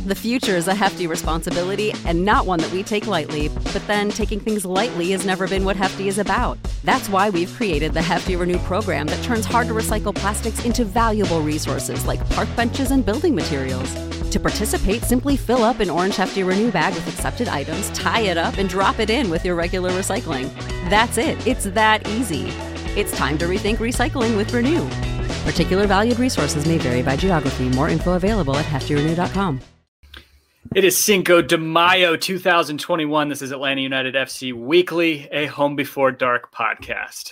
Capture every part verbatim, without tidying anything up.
The future is a hefty responsibility and not one that we take lightly, but then taking things lightly has never been what Hefty is about. That's why we've created the Hefty Renew program that turns hard-to-recycle plastics into valuable resources like park benches and building materials. To participate, simply fill up an orange Hefty Renew bag with accepted items, tie it up, and drop it in with your regular recycling. That's it. It's that easy. It's time to rethink recycling with Renew. Particular valued resources may vary by geography. More info available at hefty renew dot com. It is Cinco de Mayo two thousand twenty-one. This is Atlanta United F C Weekly, a Home Before Dark podcast.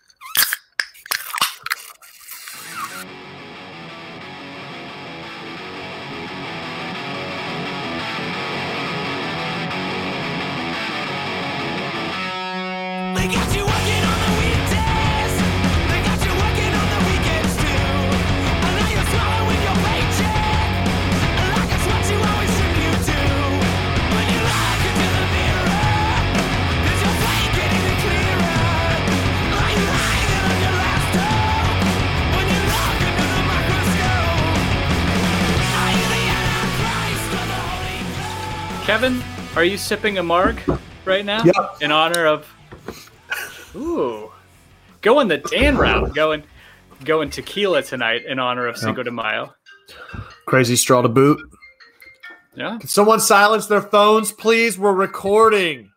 They got you working on the weekdays. They got you working on the weekends too. And now you're swallowing your paycheck. Like it's what you always should you do. When you look into the mirror, there's your plate getting it clearer. Like you hanging on your last hope. When you look into the microscope, are you the Antichrist or the Holy Ghost? Kevin, are you sipping a marg right now? Yep. In honor of... Ooh, going the Dan route, going going tequila tonight in honor of Cinco de Mayo. Crazy straw to boot. Yeah. Can someone silence their phones, please? We're recording.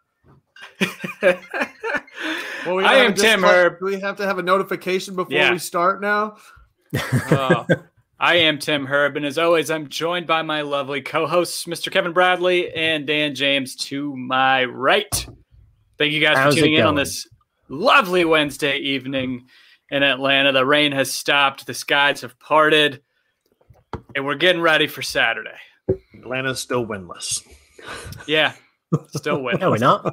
Well, we I have am a Tim display- Herb. Do we have to have a notification before Yeah. we start now? Oh, I am Tim Herb, and as always, I'm joined by my lovely co-hosts, Mister Kevin Bradley and Dan James to my right. Thank you guys How's for it tuning in on going? this lovely Wednesday evening in Atlanta. The rain has stopped, the skies have parted, and we're getting ready for Saturday. Atlanta's still winless. Yeah, still winning. No, we're not.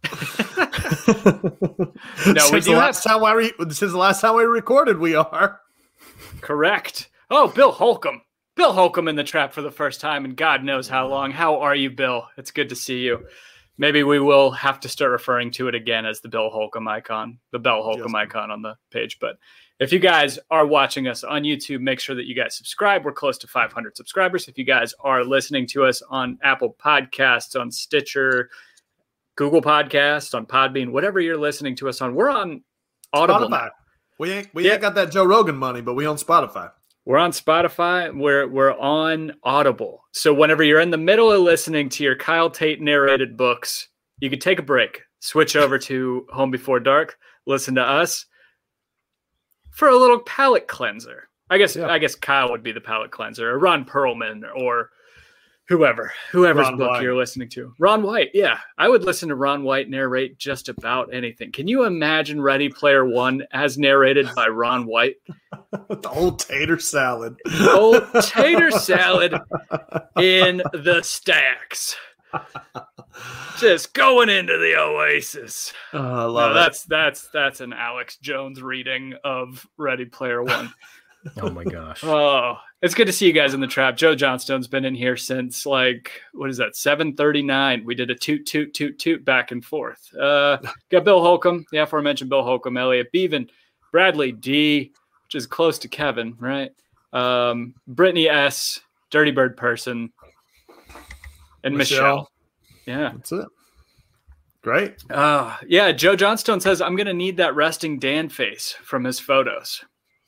No, we since do the have last time I re- since the last time we recorded, we are. correct. Oh, Bill Holcomb. Bill Holcomb in the trap for the first time in God knows how long. How are you, Bill? It's good to see you. Maybe we will have to start referring to it again as the Bill Holcomb icon, the Bell Holcomb Yes. icon on the page. But if you guys are watching us on YouTube, make sure that you guys subscribe. We're close to five hundred subscribers. If you guys are listening to us on Apple Podcasts, on Stitcher, Google Podcasts, on Podbean, whatever you're listening to us on, we're on Audible. Spotify. We ain't we Yeah. ain't got that Joe Rogan money, but we own Spotify. We're on Spotify. We're we're on Audible. So whenever you're in the middle of listening to your Kyle Tate narrated books, you can take a break, switch over to Home Before Dark, listen to us for a little palate cleanser. I guess Yeah. I guess Kyle would be the palate cleanser, or Ron Perlman, or whoever, whoever's Ron book White. you're listening to. Ron White, yeah. I would listen to Ron White narrate just about anything. Can you imagine Ready Player One as narrated by Ron White? The old tater salad. Old tater salad in the stacks. Just going into the Oasis. Oh, I No, love it. that's that's that's an Alex Jones reading of Ready Player One. Oh my gosh. Oh, it's good to see you guys in the trap. Joe Johnstone's been in here since like what is that? seven thirty-nine. We did a toot toot toot toot back and forth. Uh, got Bill Holcomb, the aforementioned Bill Holcomb, Elliot Beaven, Bradley D, which is close to Kevin, right? Um, Brittany S, Dirty Bird Person, and Michelle. Michelle. Yeah. That's it. Great. Uh, yeah, Joe Johnstone says, I'm going to need that resting Dan face from his photos.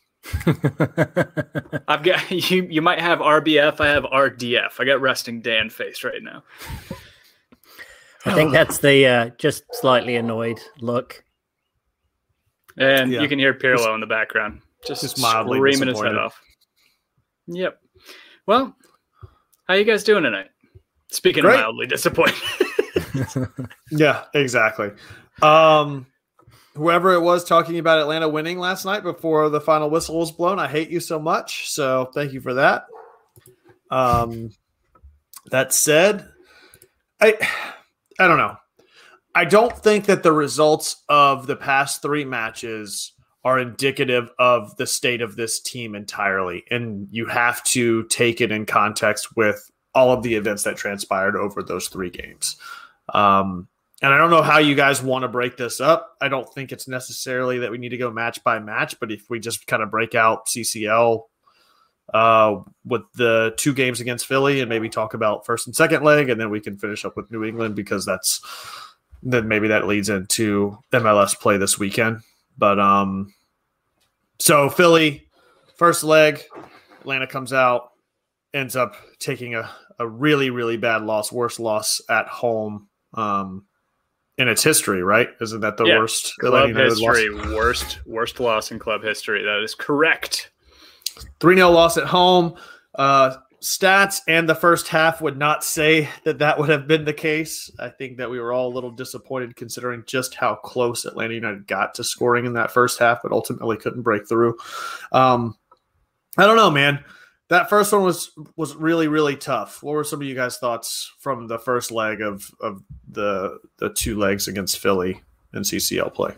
I've got you. You might have R B F. I have R D F. I got resting Dan face right now. I think that's the uh, just slightly annoyed look. And Yeah. you can hear Pirlo in the background, just, Just mildly screaming his head disappointed. off. Yep. Well, how you guys doing tonight? Speaking Great. of mildly disappointed. Yeah, exactly. Um, whoever it was talking about Atlanta winning last night before the final whistle was blown, I hate you so much. So thank you for that. Um, that said, I I don't know. I don't think that the results of the past three matches are indicative of the state of this team entirely. And you have to take it in context with all of the events that transpired over those three games. Um, and I don't know how you guys want to break this up. I don't think it's necessarily that we need to go match by match, but if we just kind of break out C C L uh, with the two games against Philly and maybe talk about first and second leg, and then we can finish up with New England because that's then maybe that leads into M L S play this weekend. But um, so Philly, first leg, Atlanta comes out, ends up taking a, a really, really bad loss, worst loss at home um, in its history, right? Isn't that the Yeah, worst? Club Atlanta United history, loss? worst worst loss in club history. That is correct. three nil loss at home. Uh, stats and the first half would not say that that would have been the case. I think that we were all a little disappointed considering just how close Atlanta United got to scoring in that first half, but ultimately couldn't break through. Um, I don't know, man. That first one was was really, really tough. What were some of you guys' thoughts from the first leg of, of the the two legs against Philly in C C L play?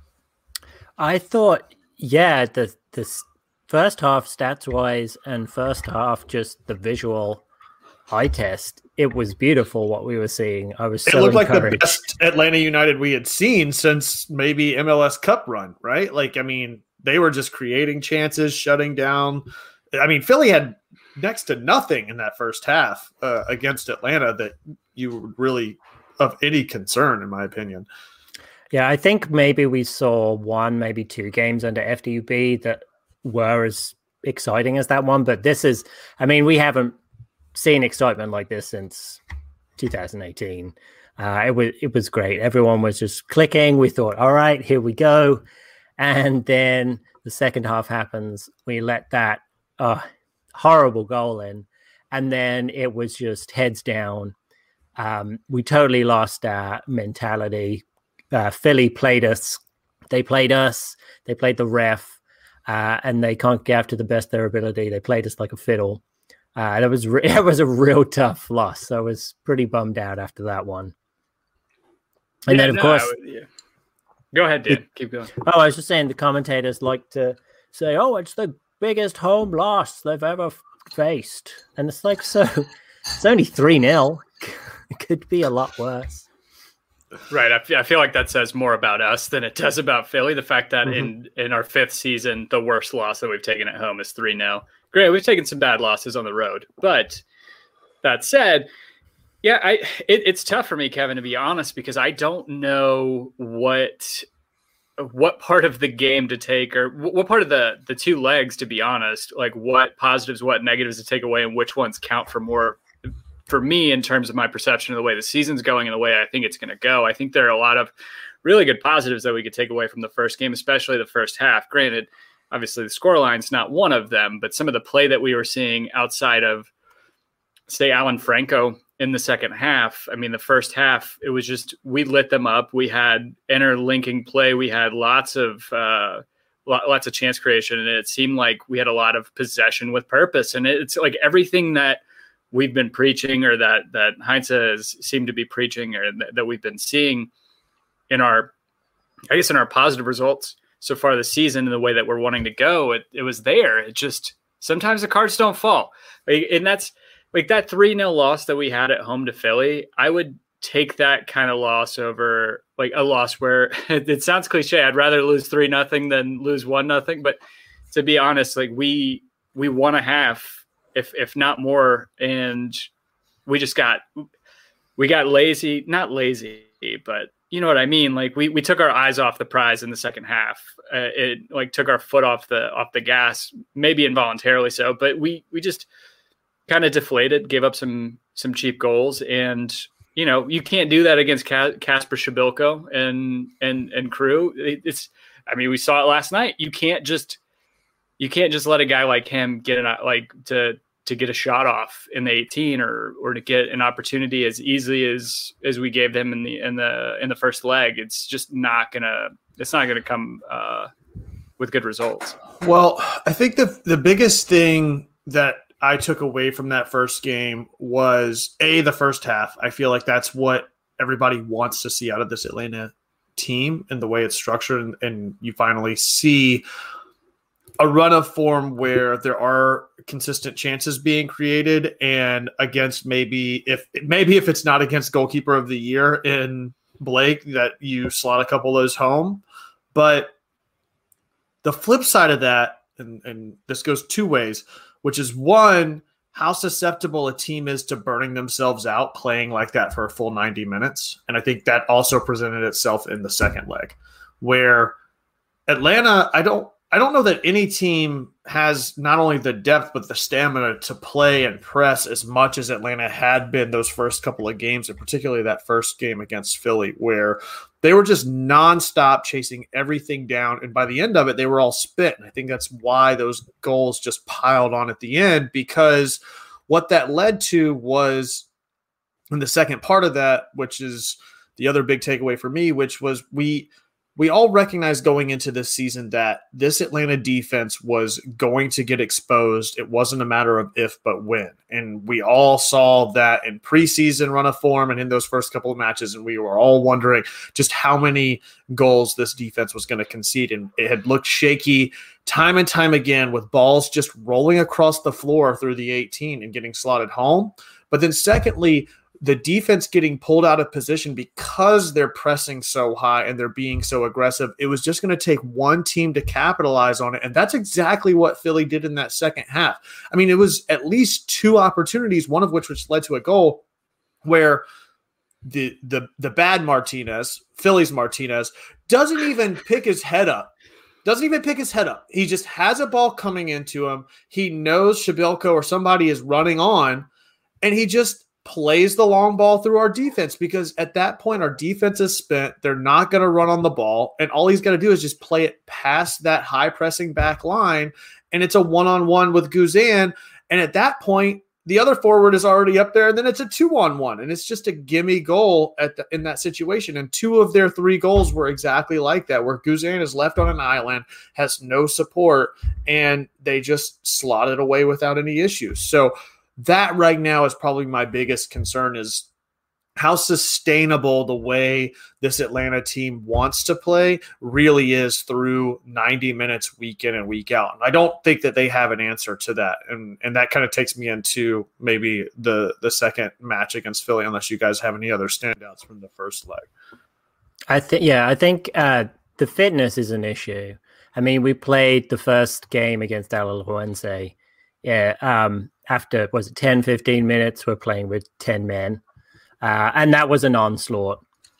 I thought, yeah, the the first half stats wise and first half just the visual eye test, it was beautiful what we were seeing. I was so It looked encouraged. like the best Atlanta United we had seen since maybe M L S Cup run, right? Like, I mean, they were just creating chances, shutting down. I mean, Philly had next to nothing in that first half uh, against Atlanta that you were really of any concern, in my opinion. Yeah, I think maybe we saw one, maybe two games under F D U B that were as exciting as that one. But this is, I mean, we haven't seen excitement like this since two thousand eighteen. Uh, it was it was great. Everyone was just clicking. We thought, all right, here we go. And then the second half happens. We let that uh, horrible goal in. And then it was just heads down. Um, we totally lost our mentality. Uh, Philly played us. They played us. They played the ref. Uh, and they can't get after the best of their ability. They played us like a fiddle. Uh, it was re- it was a real tough loss. So I was pretty bummed out after that one. And Yeah, then, of no, course, I would- yeah. Go ahead, Dan. Keep going. oh, I was just saying the commentators like to say, "Oh, it's the biggest home loss they've ever f- faced," and it's like, so it's only three nil. It could be a lot worse. Right. I feel, I feel like that says more about us than it does about Philly. The fact that in, in our fifth season, the worst loss that we've taken at home is three nil. Great. We've taken some bad losses on the road. But that said, yeah, I it, it's tough for me, Kevin, to be honest, because I don't know what what part of the game to take or what part of the, the two legs, to be honest, like what positives, what negatives to take away and which ones count for more for me in terms of my perception of the way the season's going and the way I think it's going to go. I think there are a lot of really good positives that we could take away from the first game, especially the first half. Granted, obviously the scoreline's not one of them, but some of the play that we were seeing outside of, say, Alan Franco in the second half. I mean, the first half, it was just, we lit them up. We had interlinking play. We had lots of, uh, lots of chance creation. And it seemed like we had a lot of possession with purpose. And it's like everything that we've been preaching or that, that Heinz has seemed to be preaching or th- that we've been seeing in our, I guess, in our positive results so far this season in the way that we're wanting to go, it, it was there. It just, sometimes the cards don't fall. Like, and that's like that three nil loss that we had at home to Philly. I would take that kind of loss over like a loss where it, it sounds cliche. I'd rather lose three nothing than lose one nothing. But to be honest, like we, we won a half, if, if not more. And we just got, we got lazy, not lazy, but you know what I mean? Like we, we took our eyes off the prize in the second half. Uh, it like took our foot off the, off the gas, maybe involuntarily so, but we, we just kind of deflated, gave up some, some cheap goals. And, you know, you can't do that against Kasper Shabilko and, and, and crew. It, it's, I mean, we saw it last night. You can't just, you can't just let a guy like him get an, like to, to get a shot off in the eighteen or, or to get an opportunity as easily as, as we gave them in the, in the, in the first leg. It's just not gonna, it's not going to come uh, with good results. Well, I think the, the biggest thing that I took away from that first game was a, the first half. I feel like that's what everybody wants to see out of this Atlanta team and the way it's structured. And, and you finally see a run of form where there are consistent chances being created, and against maybe if maybe if it's not against goalkeeper of the year in Blake, that you slot a couple of those home. But the flip side of that, and, and this goes two ways, which is one, how susceptible a team is to burning themselves out playing like that for a full ninety minutes. And I think that also presented itself in the second leg, where Atlanta, I don't I don't know that any team has not only the depth but the stamina to play and press as much as Atlanta had been those first couple of games, and particularly that first game against Philly, where they were just nonstop chasing everything down. And by the end of it, they were all spit. And I think that's why those goals just piled on at the end, because what that led to was in the second part of that, which is the other big takeaway for me, which was we – We all recognized going into this season that this Atlanta defense was going to get exposed. It wasn't a matter of if, but when. And we all saw that in preseason run of form and in those first couple of matches. And we were all wondering just how many goals this defense was going to concede. And it had looked shaky time and time again, with balls just rolling across the floor through the eighteen and getting slotted home. But then secondly, the defense getting pulled out of position because they're pressing so high and they're being so aggressive. It was just going to take one team to capitalize on it. And that's exactly what Philly did in that second half. I mean, it was at least two opportunities, one of which which led to a goal, where the the the bad Martinez, Philly's Martinez, doesn't even pick his head up. Doesn't even pick his head up. He just has a ball coming into him. He knows Shabilko or somebody is running on, and he just plays the long ball through our defense, because at that point our defense is spent. They're not going to run on the ball, and all he's got to do is just play it past that high pressing back line, and it's a one-on-one with Guzan. And at that point, the other forward is already up there, and then it's a two-on-one, and it's just a gimme goal at the, in that situation. And two of their three goals were exactly like that, where Guzan is left on an island, has no support, and they just slot it away without any issues. So that right now is probably my biggest concern, is how sustainable the way this Atlanta team wants to play really is through ninety minutes week in and week out. And I don't think that they have an answer to that. And and that kind of takes me into maybe the, the second match against Philly, unless you guys have any other standouts from the first leg. I think, yeah, I think uh, the fitness is an issue. I mean, we played the first game against Alajuelense. Yeah, um, after, was it ten, fifteen minutes, we're playing with ten men. Uh, and that was an onslaught.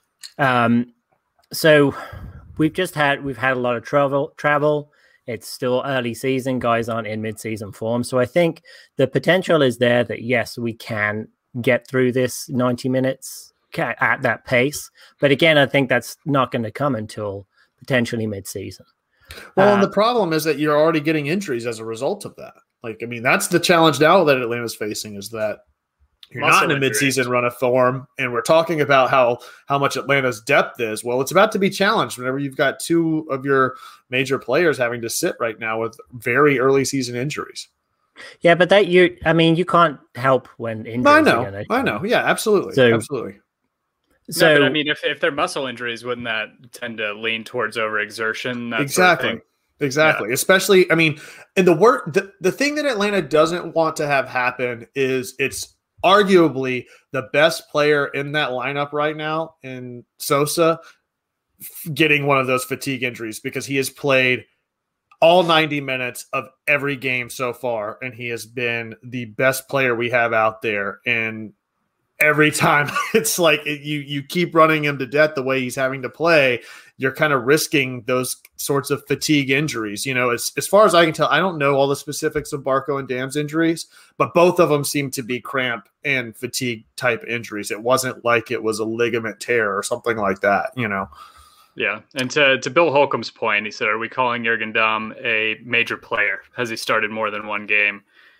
Um, so we've just had, we've had a lot of travel, travel. It's still early season. Guys aren't in mid-season form. So I think the potential is there that, yes, we can get through this ninety minutes at that pace. But again, I think that's not going to come until potentially mid-season. Well, uh, and the problem is that you're already getting injuries as a result of that. Like, I mean, that's the challenge now that Atlanta's facing, is that you're Muscle not in a injuries. midseason run of form, and we're talking about how how much Atlanta's depth is. Well, it's about to be challenged whenever you've got two of your major players having to sit right now with very early season injuries. Yeah, but that you, I mean, you can't help when injuries. I are know, gonna- I know. Yeah, absolutely, So- absolutely. So no, but I mean, if, if they're muscle injuries, wouldn't that tend to lean towards overexertion? That Exactly. Sort of thing? Exactly. Especially, I mean, and the work, the, the thing that Atlanta doesn't want to have happen is it's arguably the best player in that lineup right now in Sosa getting one of those fatigue injuries, because he has played all ninety minutes of every game so far, and he has been the best player we have out there. And every time it's like you you keep running him to death the way he's having to play, you're kind of risking those sorts of fatigue injuries. You know, as, as far as I can tell, I don't know all the specifics of Barco and Dam's injuries, but both of them seem to be cramp and fatigue type injuries. It wasn't like it was a ligament tear or something like that, you know? Yeah. And to, to Bill Holcomb's point, he said, are we calling Jürgen Damm a major player? Has he started more than one game?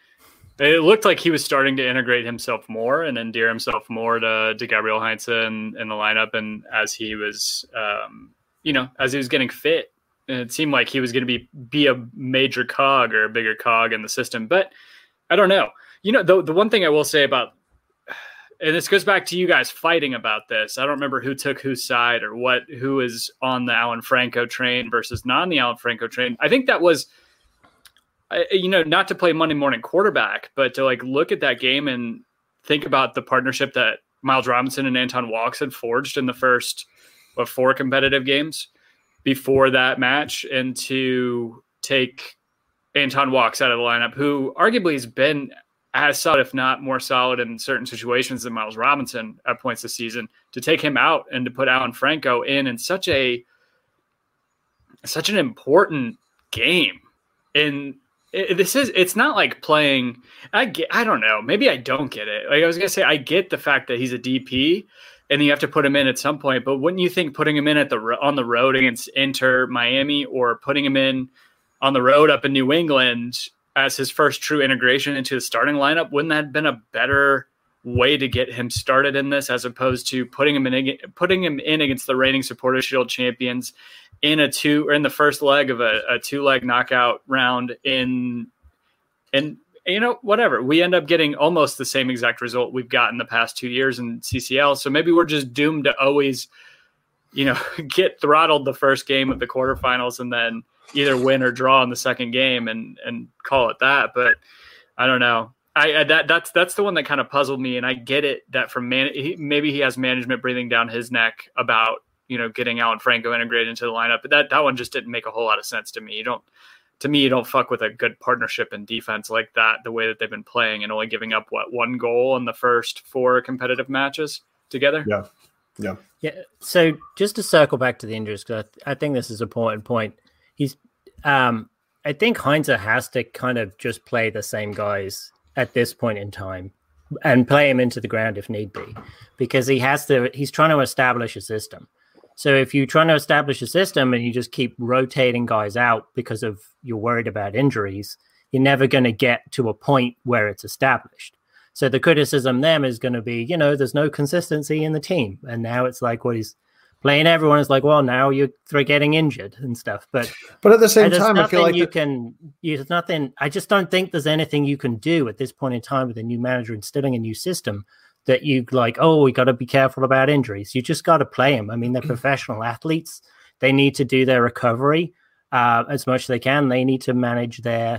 It looked like he was starting to integrate himself more and endear himself more to, to Gabriel Heinze in, in the lineup. And as he was, um, you know, as he was getting fit, it seemed like he was going to be, be a major cog or a bigger cog in the system. But I don't know. You know, the, the one thing I will say about, and this goes back to you guys fighting about this, I don't remember who took whose side or what, who is on the Alan Franco train versus not on the Alan Franco train. I think that was, you know, not to play Monday morning quarterback, but to like look at that game and think about the partnership that Miles Robinson and Anton Walkes had forged in the first what, four competitive games before that match, and to take Anton walks out of the lineup, who arguably has been as solid, if not more solid in certain situations than Miles Robinson at points this season, to take him out and to put Alan Franco in in such a such an important game. And it, this is it's not like playing. I get. I don't know. Maybe I don't get it. Like I was gonna say, I get the fact that he's a D P and you have to put him in at some point. But wouldn't you think putting him in at the on the road against Inter Miami, or putting him in on the road up in New England as his first true integration into the starting lineup, wouldn't that have been a better way to get him started in this, as opposed to putting him in putting him in against the reigning Supporters Shield champions in a two or in the first leg of a, a two leg knockout round in, and you know, whatever, we end up getting almost the same exact result we've gotten the past two years in C C L. So maybe we're just doomed to always, you know, get throttled the first game of the quarterfinals and then either win or draw in the second game and, and call it that. But I don't know. I, I that that's, that's the one that kind of puzzled me. And I get it that from man, he, maybe he has management breathing down his neck about, you know, getting Alan Franco integrated into the lineup, but that, that one just didn't make a whole lot of sense to me. You don't, to me, you don't fuck with a good partnership in defense like that, the way that they've been playing and only giving up what one goal in the first four competitive matches together. Yeah. Yeah. Yeah. So just to circle back to the injuries, because I, I think this is an important point. He's, um, I think Heinze has to kind of just play the same guys at this point in time and play him into the ground if need be, because he has to, he's trying to establish a system. So if you're trying to establish a system and you just keep rotating guys out because of you're worried about injuries, you're never going to get to a point where it's established. So the criticism then is going to be, you know, there's no consistency in the team. And now it's like, well, he's playing everyone is like, well, now you're getting injured and stuff. But but at the same time, I feel like you the- can, there's nothing, I just don't think there's anything you can do at this point in time with a new manager instilling a new system that you like, oh, we got to be careful about injuries. You just got to play them. I mean, they're professional athletes. They need to do their recovery uh, as much as they can. They need to manage their,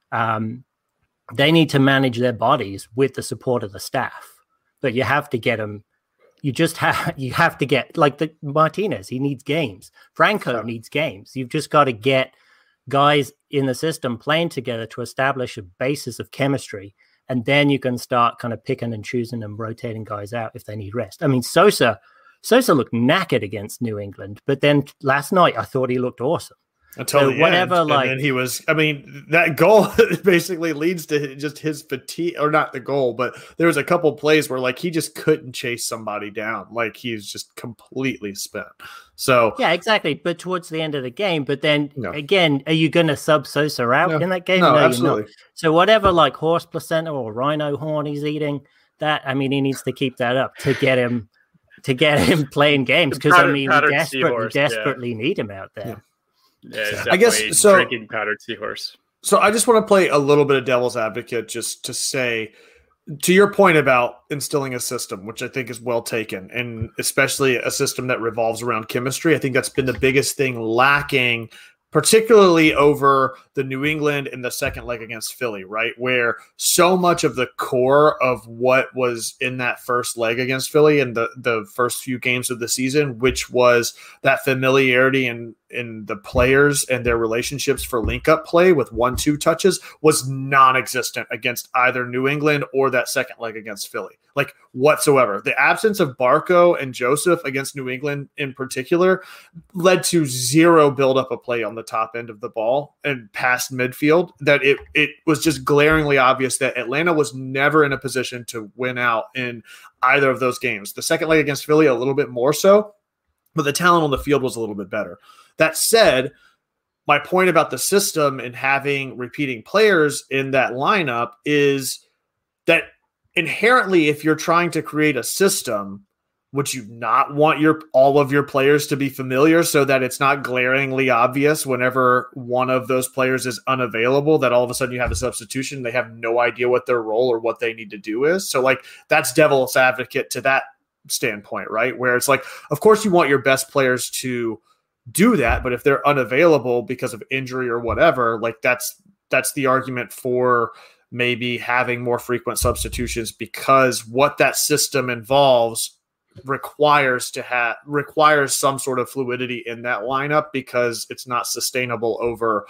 um, they need to manage their bodies with the support of the staff. But you have to get them. You just have, you have to get like the Martinez. He needs games. Franco Sure. needs games. You've just got to get guys in the system playing together to establish a basis of chemistry. And then you can start kind of picking and choosing and rotating guys out if they need rest. I mean, Sosa, Sosa looked knackered against New England, but then last night I thought he looked awesome. Until So the whatever, end. like- and then he was, I mean, that goal basically leads to just his fatigue, or not the goal, but there was a couple plays where like he just couldn't chase somebody down. Like he's just completely spent. So Yeah, exactly. But towards the end of the game, but then No. again, are you going to sub Sosa out No. in that game? No, you're absolutely. not. So whatever, like horse placenta or rhino horn he's eating, that I mean, he needs to keep that up to get him to get him playing games because I Powdered- mean, we powdered desperately, seahorse, yeah. desperately need him out there. Yeah. Yeah, it's I guess- definitely so- drinking powdered seahorse. So I just want to play a little bit of devil's advocate just to say, to your point about instilling a system, which I think is well taken, and especially a system that revolves around chemistry. I think that's been the biggest thing lacking, particularly over the New England in the second leg against Philly, right? Where so much of the core of what was in that first leg against Philly and the, the first few games of the season, which was that familiarity in, in the players and their relationships for link up play with one, two touches, was non-existent against either New England or that second leg against Philly, like whatsoever. The absence of Barco and Joseph against New England in particular led to zero build up a play on the top end of the ball and past midfield, that it, it was just glaringly obvious that Atlanta was never in a position to win out in either of those games. The second leg against Philly, a little bit more so, but the talent on the field was a little bit better. That said, my point about the system and having repeating players in that lineup is that inherently, if you're trying to create a system, would you not want your all of your players to be familiar so that it's not glaringly obvious whenever one of those players is unavailable that all of a sudden you have a substitution, they have no idea what their role or what they need to do is? So like that's devil's advocate to that standpoint, right? Where it's like, of course you want your best players to do that, but if they're unavailable because of injury or whatever, like that's that's the argument for maybe having more frequent substitutions, because what that system involves requires to have requires some sort of fluidity in that lineup, because it's not sustainable over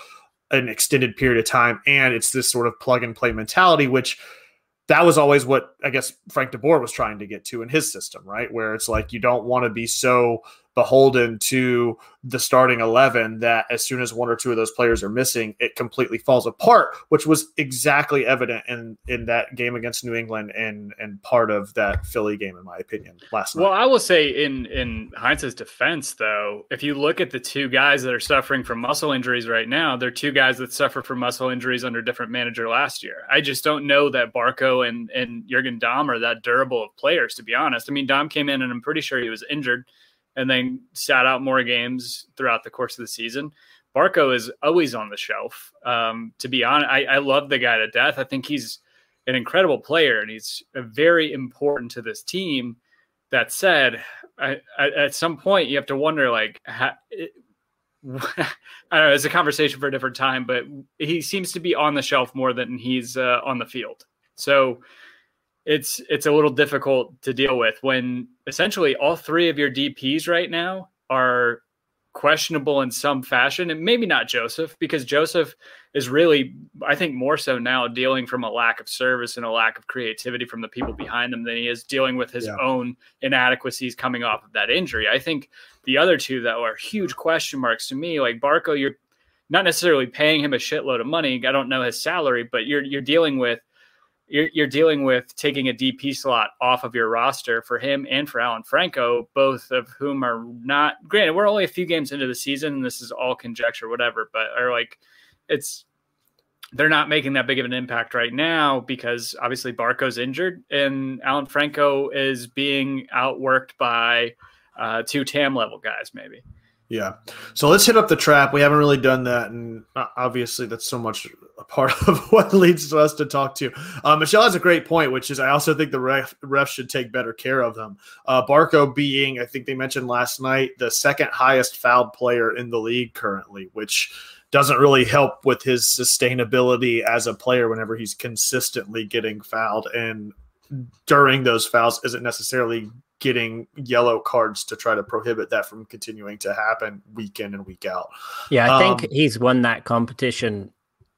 an extended period of time. And it's this sort of plug and play mentality, which that was always what I guess Frank DeBoer was trying to get to in his system, right? Where it's like, you don't want to be so beholden to the starting eleven that as soon as one or two of those players are missing, it completely falls apart, which was exactly evident in, in that game against New England and, and part of that Philly game, in my opinion, last night. Well, I will say in, in Heinz's defense, though, if you look at the two guys that are suffering from muscle injuries right now, they're two guys that suffered from muscle injuries under different manager last year. I just don't know that Barco and, and Jurgen Damm are that durable of players, to be honest. I mean, Damm came in and I'm pretty sure he was injured and then sat out more games throughout the course of the season. Barco is always on the shelf. Um, to be honest, I, I love the guy to death. I think he's an incredible player, and he's very important to this team. That said, I, I, at some point you have to wonder, like, how, it, I don't know, it's a conversation for a different time, but he seems to be on the shelf more than he's uh, on the field. So it's it's a little difficult to deal with when essentially all three of your D Ps right now are questionable in some fashion, and maybe not Joseph, because Joseph is really, I think, more so now dealing from a lack of service and a lack of creativity from the people behind him than he is dealing with his yeah. own inadequacies coming off of that injury. I think the other two, though, are huge question marks to me. Like Barco, you're not necessarily paying him a shitload of money. I don't know his salary, but you're you're dealing with You're, you're dealing with taking a D P slot off of your roster for him and for Alan Franco, both of whom are not, granted, we're only a few games into the season and this is all conjecture, whatever, but are like, it's, they're not making that big of an impact right now because obviously Barco's injured and Alan Franco is being outworked by uh, two T A M level guys, maybe. Yeah. So let's hit up the trap. We haven't really done that. And obviously that's so much a part of what leads to us to talk to. Uh, Michelle has a great point, which is I also think the ref, refs should take better care of them. Uh, Barco being, I think they mentioned last night, the second highest fouled player in the league currently, which doesn't really help with his sustainability as a player whenever he's consistently getting fouled. And during those fouls isn't necessarily getting yellow cards to try to prohibit that from continuing to happen week in and week out. Yeah, I think um, he's won that competition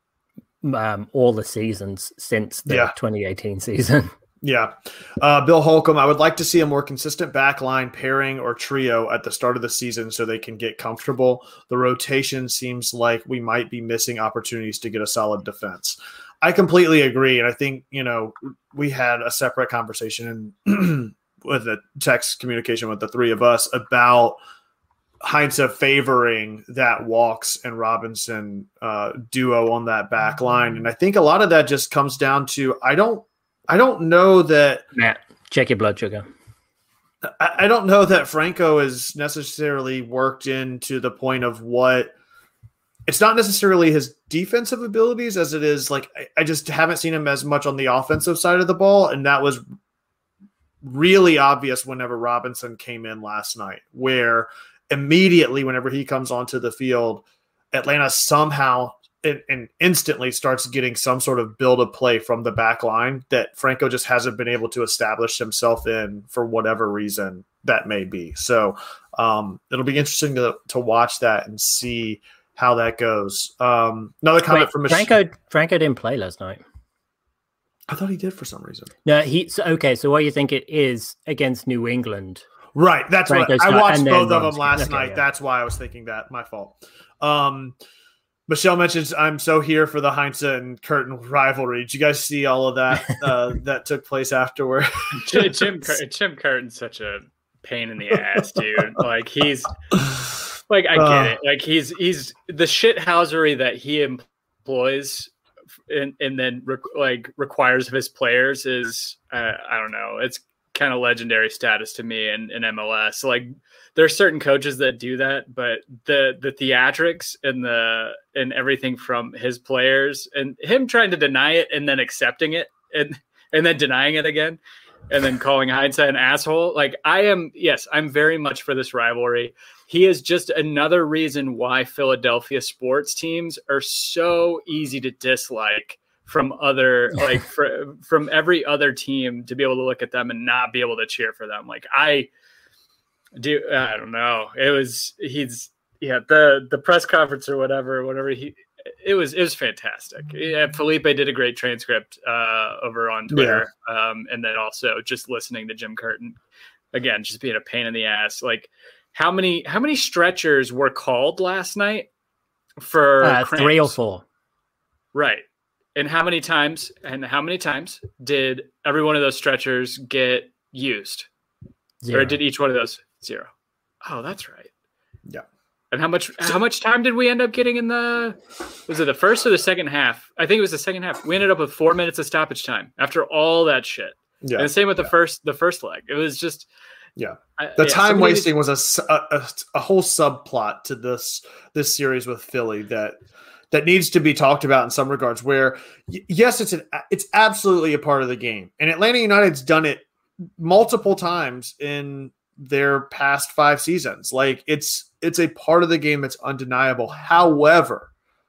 um, all the seasons since the yeah. twenty eighteen season. Yeah. Uh, Bill Holcomb, I would like to see a more consistent backline pairing or trio at the start of the season so they can get comfortable. The rotation seems like we might be missing opportunities to get a solid defense. I completely agree. And I think, you know, we had a separate conversation and with a text communication with the three of us about Heinz favoring that Walks and Robinson uh, duo on that back line. And I think a lot of that just comes down to, I don't, I don't know that Matt, check your blood sugar. I, I don't know that Franco is necessarily worked into the point of what it's not necessarily his defensive abilities as it is. Like, I, I just haven't seen him as much on the offensive side of the ball. And that was really obvious whenever Robinson came in last night, where immediately whenever he comes onto the field, Atlanta somehow and, and instantly starts getting some sort of build of play from the back line that Franco just hasn't been able to establish himself in for whatever reason that may be. So um, it'll be interesting to, to watch that and see how that goes. Um, another comment Wait, from Mich- Franco. Franco didn't play last night. I thought he did for some reason. No, he. So, okay, so what do you think it is against New England? Right, that's Franco's what I not, watched both of runs. them last Okay, night. yeah. That's why I was thinking that. My fault. Um, Michelle mentions I'm so here for the Heinz and Curtin rivalry. Did you guys see all of that uh, that took place afterward? Jim, Jim, Cur- Jim Curtin's such a pain in the ass, dude. Like he's like I get Uh, it. Like he's he's the shithousery that he employs and and then re- like requires of his players is uh, I don't know. It's kind of legendary status to me in, in M L S. Like there are certain coaches that do that, but the the theatrics and the and everything from his players and him trying to deny it and then accepting it and and then denying it again and then calling Heinz an asshole. Like I am, yes, I'm very much for this rivalry. He is just another reason why Philadelphia sports teams are so easy to dislike from other, like for, from every other team to be able to look at them and not be able to cheer for them. Like I do, I don't know. It was, he's, yeah, the, the press conference or whatever, whatever he, it was it was fantastic. Yeah, Felipe did a great transcript uh, over on Twitter, yeah. um, and then also just listening to Jim Curtin again, just being a pain in the ass. Like how many how many stretchers were called last night for uh, three or four, right? And how many times and how many times did every one of those stretchers get used? Zero. Or did each one of those zero? Oh, that's right. Yeah. And how much how much time did we end up getting in the was it the first or the second half? I think it was the second half. We ended up with four minutes of stoppage time after all that shit. Yeah. And the same with the yeah. first the first leg. It was just yeah. The I, time yeah, wasting was a, a a whole subplot to this this series with Philly that that needs to be talked about in some regards. Where yes, it's an it's absolutely a part of the game, and Atlanta United's done it multiple times in their past five seasons. Like it's it's a part of the game that's undeniable. However,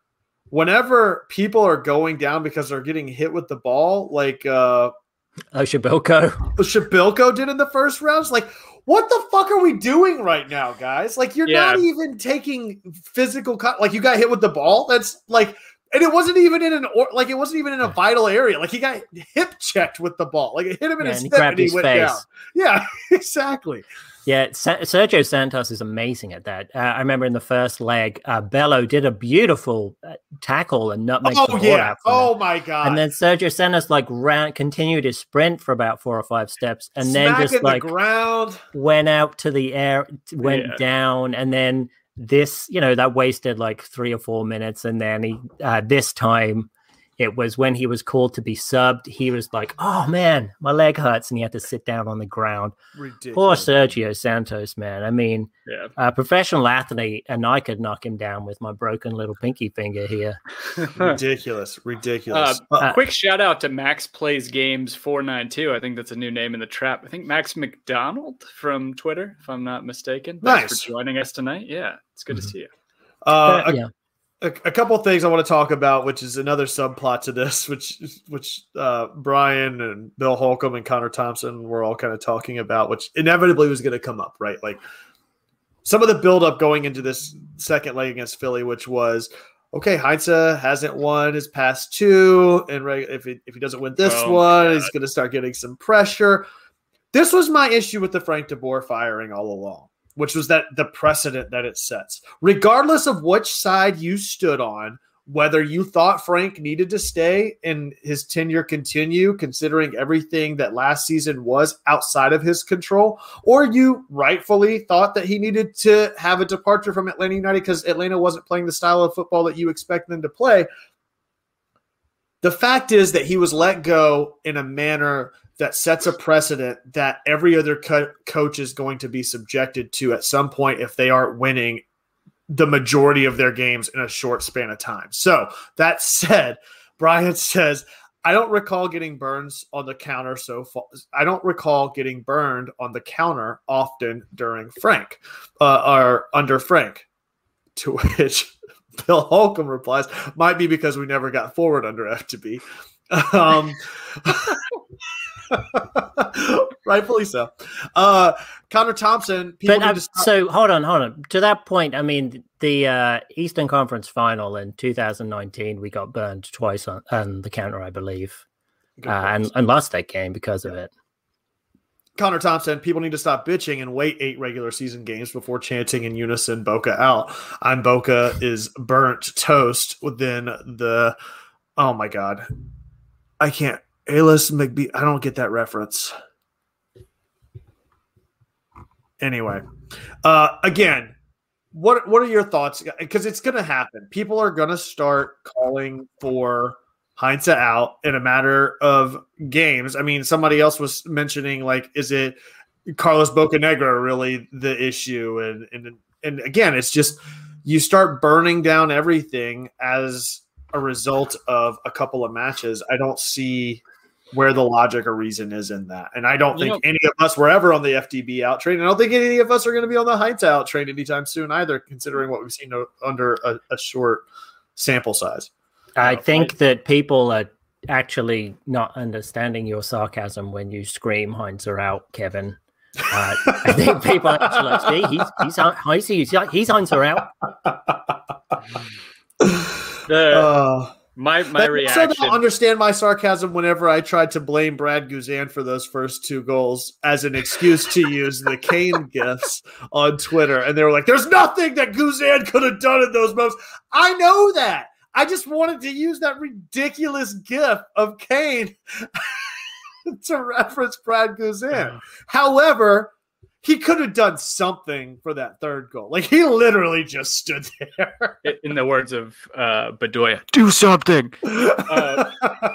whenever people are going down because they're getting hit with the ball, like uh, oh, Shabilko, Shabilko did in the first rounds, like what the fuck are we doing right now, guys? Like you're yeah. not even taking physical co- like you got hit with the ball. That's like. And it wasn't even in an or like it wasn't even in a vital area. Like he got hip checked with the ball. Like it hit him in yeah, his and hip he and he his went face. down. Yeah, exactly. Yeah, Sa- Sergio Santos is amazing at that. Uh, I remember in the first leg, uh, Bello did a beautiful uh, tackle and nutmeg Oh the ball yeah. out from Oh him. my god. And then Sergio Santos like ran, continued his sprint for about four or five steps, and Smacking then just like the ground went out to the air, went Yeah. down, and then. This, you know, that wasted like three or four minutes. And then he, uh, this time it was when he was called to be subbed. He was like, oh man, my leg hurts. And he had to sit down on the ground. ridiculous. Poor Sergio Santos, man. I mean, Yeah. a professional athlete, and I could knock him down with my broken little pinky finger here. ridiculous. Ridiculous. Uh, Uh, quick shout out to Max Plays Games four nine two. I think that's a new name in the trap. I think Max McDonald from Twitter, if I'm not mistaken. Thanks Nice. for joining us tonight. Yeah, it's good Mhm. to see you. uh, Uh, a, yeah. a, a couple of things I want to talk about, which is another subplot to this, which which uh, Brian and Bill Holcomb and Connor Thompson were all kind of talking about, which inevitably was going to come up, right? Like some of the buildup going into this second leg against Philly, which was, okay, Heinze hasn't won his past two, and reg- if he, if he doesn't win this Oh, one, God. he's going to start getting some pressure. This was my issue with the Frank DeBoer firing all along, which was that the precedent that it sets. Regardless of which side you stood on, whether you thought Frank needed to stay and his tenure continue, considering everything that last season was outside of his control, or you rightfully thought that he needed to have a departure from Atlanta United because Atlanta wasn't playing the style of football that you expect them to play. The fact is that he was let go in a manner that sets a precedent that every other co- coach is going to be subjected to at some point if they aren't winning the majority of their games in a short span of time. So that said, Brian says, I don't recall getting burns on the counter so far. I don't recall getting burned on the counter often during Frank uh, or under Frank, to which Bill Holcomb replies, might be because we never got forward under F to B. Um, rightfully so. Uh, Connor Thompson. People But need uh, to stop- so hold on, hold on. To that point, I mean, the uh, Eastern Conference Final in two thousand nineteen, we got burned twice on, on the counter, I believe, uh, and, and lost that game because of it. Connor Thompson, people need to stop bitching and wait eight regular season games before chanting in unison Boca out. I'm Boca is burnt toast within the oh my god. I can't Alis McBee. I don't get that reference. Anyway. Uh again, what what are your thoughts? Because it's gonna happen. People are gonna start calling for Heinze out in a matter of games. I mean, somebody else was mentioning, like, is it Carlos Bocanegra really the issue? And and and again, it's just you start burning down everything as a result of a couple of matches. I don't see where the logic or reason is in that. And I don't You think know- any of us were ever on the F D B out train. I don't think any of us are going to be on the Heinze out train anytime soon either, considering what we've seen under a, a short sample size. I No, think that people are actually not understanding your sarcasm when you scream Heinz are out, Kevin. Uh, I think people are actually like, see, he's he's Heinz, he's, he's Heinz are out. The, Uh, my my They also reaction. don't understand my sarcasm whenever I tried to blame Brad Guzan for those first two goals as an excuse to use the Kane gifs on Twitter. And they were like, there's nothing that Guzan could have done in those moments. I know that. I just wanted to use that ridiculous gif of Kane to reference Brad Guzan. However, he could have done something for that third goal. Like, he literally just stood there. In the words of uh, Bedoya, do something. Uh,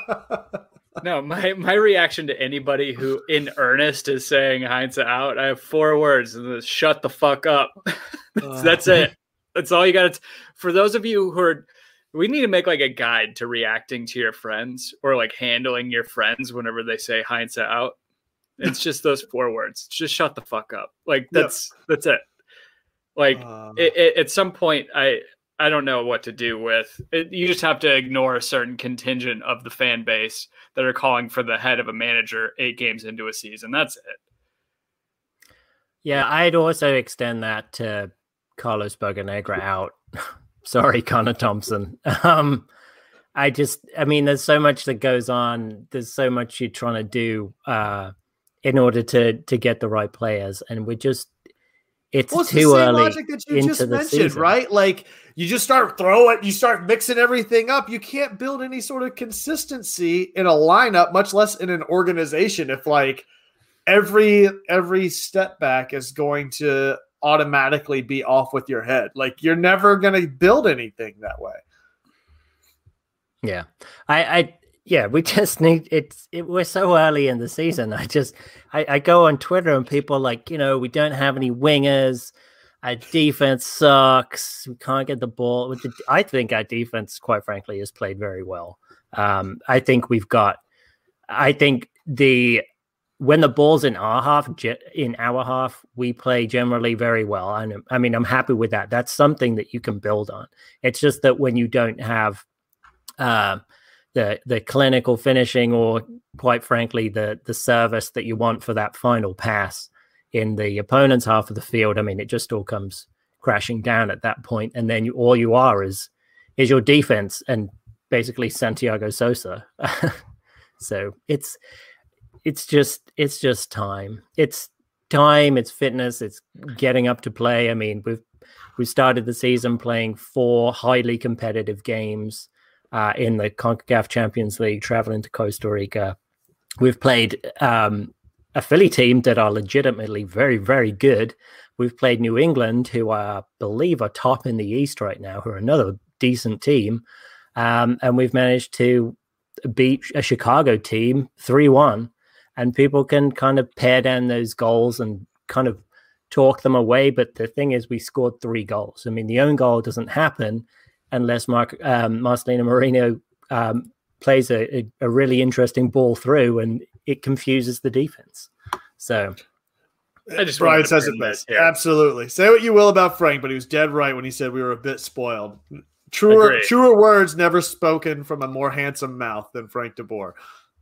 no, my, my reaction to anybody who in earnest is saying Heinz out, I have four words. And it's, shut the fuck up. that's, that's it. That's all you got to. For those of you who are, we need to make like a guide to reacting to your friends or like handling your friends whenever they say Heinz out. It's just those four words. Just shut the fuck up. Like that's yep. that's it. Like uh, it, it, at some point, I I don't know what to do with it. You just have to ignore a certain contingent of the fan base that are calling for the head of a manager eight games into a season. That's it. Yeah, I'd also extend that to Carlos Bocanegra out. Sorry, Connor Thompson. Um, I just, I mean, there's so much that goes on. There's so much you're trying to do. Uh, in order to to get the right players, and we're just it's well, it's too the same early logic that you into just the mentioned, season. Right? Like you just start throwing, you start mixing everything up. You can't build any sort of consistency in a lineup, much less in an organization. If like every every step back is going to automatically be off with your head, like you're never going to build anything that way. Yeah, I. I Yeah, we just need it's it, we're so early in the season. I just I, I go on Twitter and people are like, you know, we don't have any wingers. Our defense sucks. We can't get the ball. With the, I think our defense, quite frankly, has played very well. Um, I think we've got. I think the when the ball's in our half, in our half, we play generally very well. And I mean, I'm happy with that. That's something that you can build on. It's just that when you don't have. Uh, the the clinical finishing or quite frankly the the service that you want for that final pass in the opponent's half of the field, I mean, it just all comes crashing down at that point, and then you, all you are is is your defense and basically Santiago Sosa. So it's it's just it's just time. It's time, it's fitness, it's getting up to play. I mean, we've we started the season playing four highly competitive games. Uh, in the CONCACAF Champions League, traveling to Costa Rica. We've played um, a Philly team that are legitimately very, very good. We've played New England, who I believe are top in the East right now, who are another decent team. Um, and we've managed to beat a Chicago team three one. And people can kind of pare down those goals and kind of talk them away. But the thing is, we scored three goals. I mean, the own goal doesn't happen unless Mark, um, Marcelino Moreno um, plays a, a, a really interesting ball through and it confuses the defense. So I just Brian says it best. Absolutely. Say what you will about Frank, but he was dead right when he said we were a bit spoiled. Truer, Agreed. truer words never spoken from a more handsome mouth than Frank de Boer.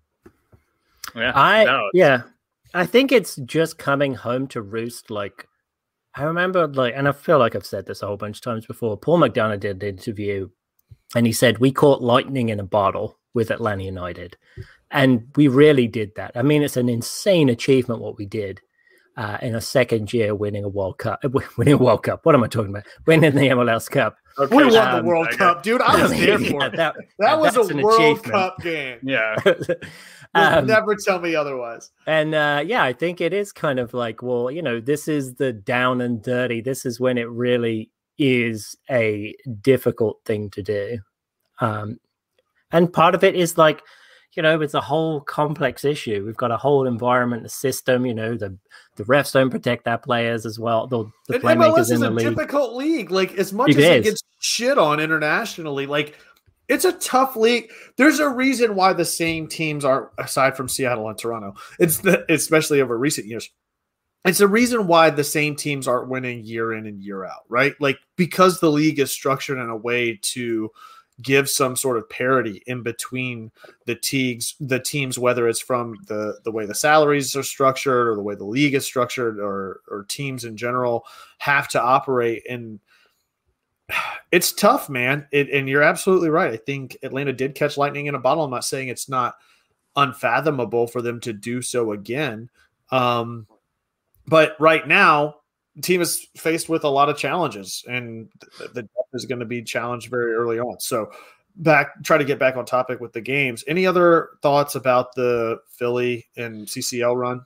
Yeah, I, no. yeah, I think it's just coming home to roost. Like, I remember, like, and I feel like I've said this a whole bunch of times before. Paul McDonough did an interview, and he said we caught lightning in a bottle with Atlanta United, and we really did that. I mean, it's an insane achievement what we did uh, in a second year, winning a World Cup, winning a World Cup. What am I talking about? Winning the M L S Cup. Okay. We won um, the World Cup, dude. I was there for yeah, it. That, that was a World achievement. Cup game. Yeah. Um, never tell me otherwise. And uh, yeah, I think it is kind of like, well, you know, this is the down and dirty. This is when it really is a difficult thing to do. Um, and part of it is like, you know, it's a whole complex issue. We've got a whole environment, a system, you know, the, the refs don't protect their players as well. The, the playmakers M L S in is the a league. difficult league. Like as much it as is. it gets shit on internationally, like it's a tough league. There's a reason why the same teams are, aside from Seattle and Toronto, it's the, especially over recent years. It's a reason why the same teams aren't winning year in and year out, right? Like because the league is structured in a way to give some sort of parity in between the teams, the teams, whether it's from the, the way the salaries are structured or the way the league is structured or, or teams in general have to operate. And It's tough, man. It, and you're absolutely right. I think Atlanta did catch lightning in a bottle. I'm not saying it's not unfathomable for them to do so again. Um, but right now, the team is faced with a lot of challenges, and the, the depth is going to be challenged very early on. So back, try to get back on topic with the games. Any other thoughts about the Philly and C C L run?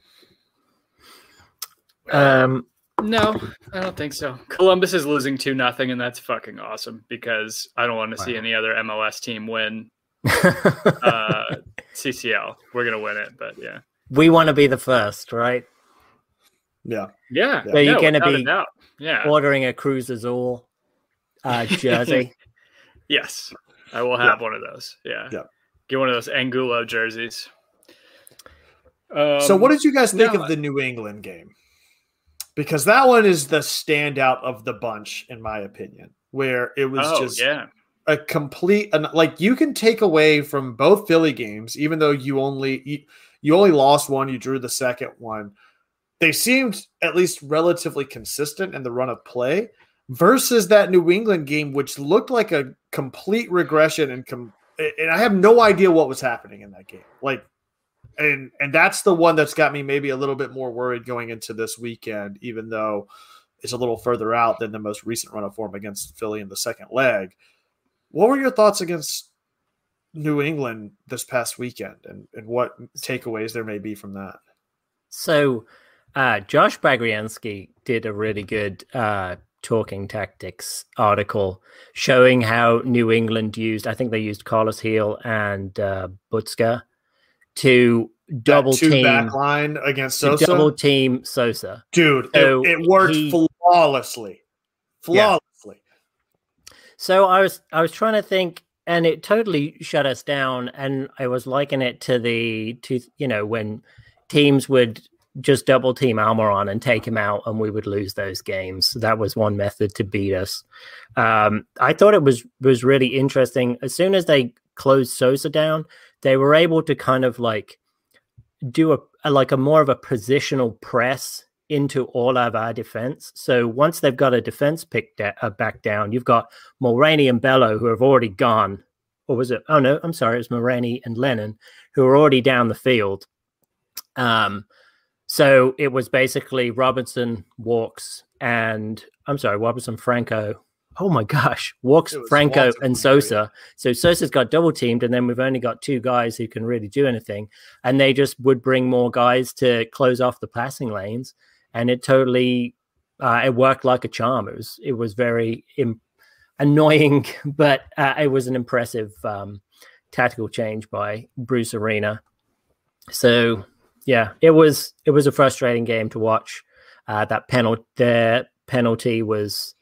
Um, No, I don't think so. Columbus is losing two nothing, and that's fucking awesome because I don't want to see any other M L S team win uh, C C L. We're gonna win it, but yeah, we want to be the first, right? Yeah. yeah. So you're no, going to without a be doubt. yeah, ordering a Cruz Azul uh, jersey. yes, I will have Yeah. one of those. Yeah, Yeah. get one of those Angulo jerseys. Um, So what did you guys think no, of the New England game? Because that one is the standout of the bunch, in my opinion, where it was Oh just yeah, a complete, like you can take away from both Philly games, even though you only, you, you only lost one, you drew the second one. They seemed at least relatively consistent in the run of play versus that New England game, which looked like a complete regression. And, com- and I have no idea what was happening in that game. Like, And and that's the one that's got me maybe a little bit more worried going into this weekend, even though it's a little further out than the most recent run of form against Philly in the second leg. What were your thoughts against New England this past weekend, and, and what takeaways there may be from that? So uh, Josh Bagriansky did a really good uh, Talking Tactics article showing how New England used, I think they used Carlos Heel and uh, Butska to double That two team back line against to Sosa, double team Sosa. dude, So it, it worked he- flawlessly, flawlessly. So I was I was trying to think, and it totally shut us down. And I was liking it to the to you know when teams would just double team Almiron and take him out, and we would lose those games. That was one method to beat us. Um, I thought it was was really interesting. As soon as they closed Sosa down, they were able to kind of like do a, a like a more of a positional press into all of our defense. So once they've got a defense picked da- uh, back down, you've got Mulroney and Bello who have already gone. Or was it? Oh no, I'm sorry. It was Mulroney and Lennon who are already down the field. Um, so it was basically Robinson, Walks, and I'm sorry, Robinson, Franco. Oh my gosh, Walks, It was Franco, lots of and them, Sosa. So Sosa's got double teamed, and then we've only got two guys who can really do anything. And they just would bring more guys to close off the passing lanes, and it totally uh, it worked like a charm. It was it was very im- annoying, but uh, it was an impressive um, tactical change by Bruce Arena. So yeah, it was it was a frustrating game to watch. Uh, that penalty, the penalty was.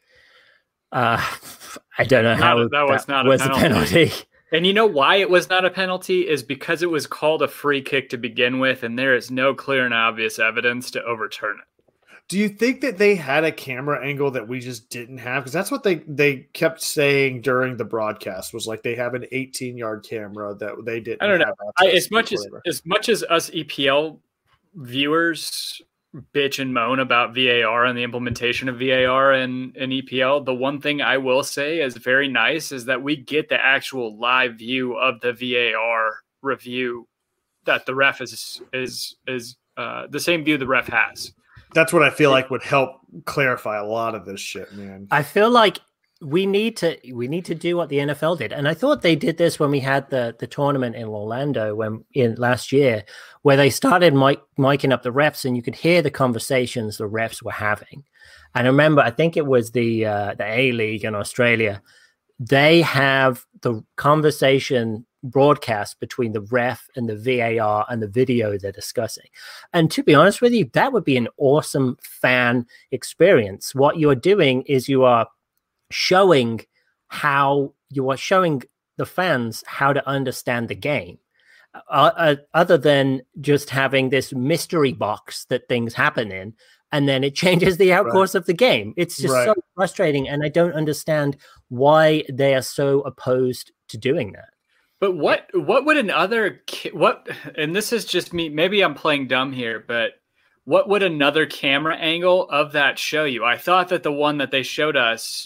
Uh, I don't know Not how a- that was not a was penalty. a penalty. and you know why it was not a penalty is because it was called a free kick to begin with, and there is no clear and obvious evidence to overturn it. Do you think that they had a camera angle that we just didn't have? Because that's what they, they kept saying during the broadcast was like they have an eighteen yard camera that they didn't. I don't know. have I, access as to much or as whatever. as much as us E P L viewers bitch and moan about V A R and the implementation of V A R in, in E P L, the one thing I will say is very nice is that we get the actual live view of the V A R review that the ref is is is uh, the same view the ref has. That's what I feel like would help clarify a lot of this shit, man. I feel like we need to we need to do what the N F L did, and I thought they did this when we had the the tournament in Orlando when in last year, where they started mic- miking up the refs, and you could hear the conversations the refs were having. And I remember, I think it was the uh, the A League in Australia. They have the conversation broadcast between the ref and the V A R and the video they're discussing. And to be honest with you, that would be an awesome fan experience. What you are doing is you are showing how you are showing the fans how to understand the game, uh, uh, other than just having this mystery box that things happen in, and then it changes the outcourse of the game. It's just Right. so frustrating, and I don't understand why they are so opposed to doing that. But what what would another ca- what and this is just me, maybe I'm playing dumb here, but what would another camera angle of that show you? I thought that the one that they showed us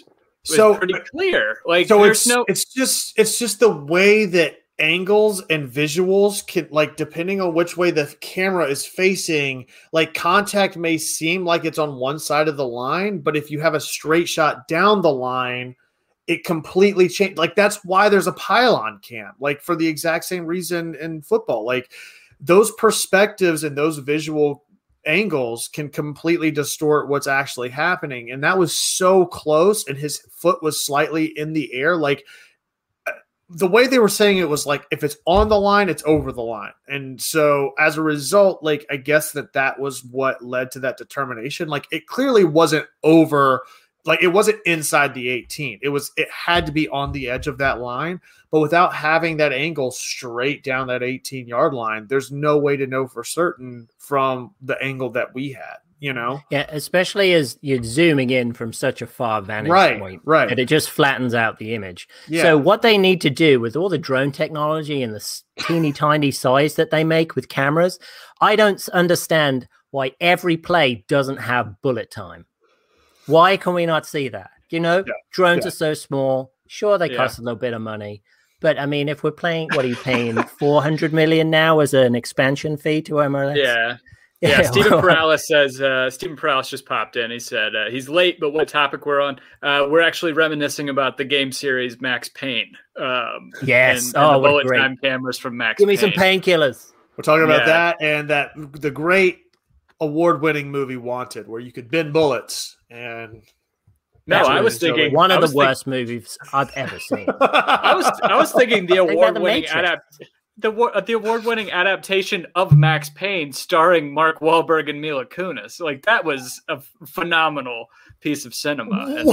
was So- pretty clear. Like So there's it's no it's just it's just the way that angles and visuals can, like, depending on which way the camera is facing, like, contact may seem like it's on one side of the line, but if you have a straight shot down the line, it completely changed. Like, that's why there's a pylon cam, like, for the exact same reason in football. Like, those perspectives and those visual angles can completely distort what's actually happening. And that was so close, and his foot was slightly in the air. Like, the way they were saying it was like, if it's on the line, it's over the line. And so as a result, like, I guess that that was what led to that determination. Like, it clearly wasn't over, like, it wasn't inside the eighteen. It was, it had to be on the edge of that line, but without having that angle straight down that eighteen yard line, there's no way to know for certain from the angle that we had, you know? Yeah, especially as you're zooming in from such a far vantage Right, point, right. that it just flattens out the image. Yeah. So what they need to do with all the drone technology and the s- teeny tiny size that they make with cameras, I don't s- understand why every play doesn't have bullet time. Why can we not see that? You know, Yeah, drones yeah. are so small. Sure, they Yeah. cost a little bit of money. But I mean, if we're playing, what are you paying? four hundred million now as an expansion fee to M L S? yeah. Yeah, Stephen Perales says, uh, Stephen Perales just popped in. He said uh, he's late, but what topic we're on? Uh, we're actually reminiscing about the game series Max Payne. Um, Yes. And, Oh, and the what bullet great. time cameras from Max Give me Payne. some painkillers. We're talking about Yeah. that and that the great award-winning movie Wanted, where you could bend bullets. And No, That's I what was it is, so, thinking like, One I of was the think- worst movies I've ever seen. I was I was thinking the Think about The award-winning Matrix. adapt the wa- the award-winning adaptation of Max Payne starring Mark Wahlberg and Mila Kunis. Like, that was a f- phenomenal piece of cinema. And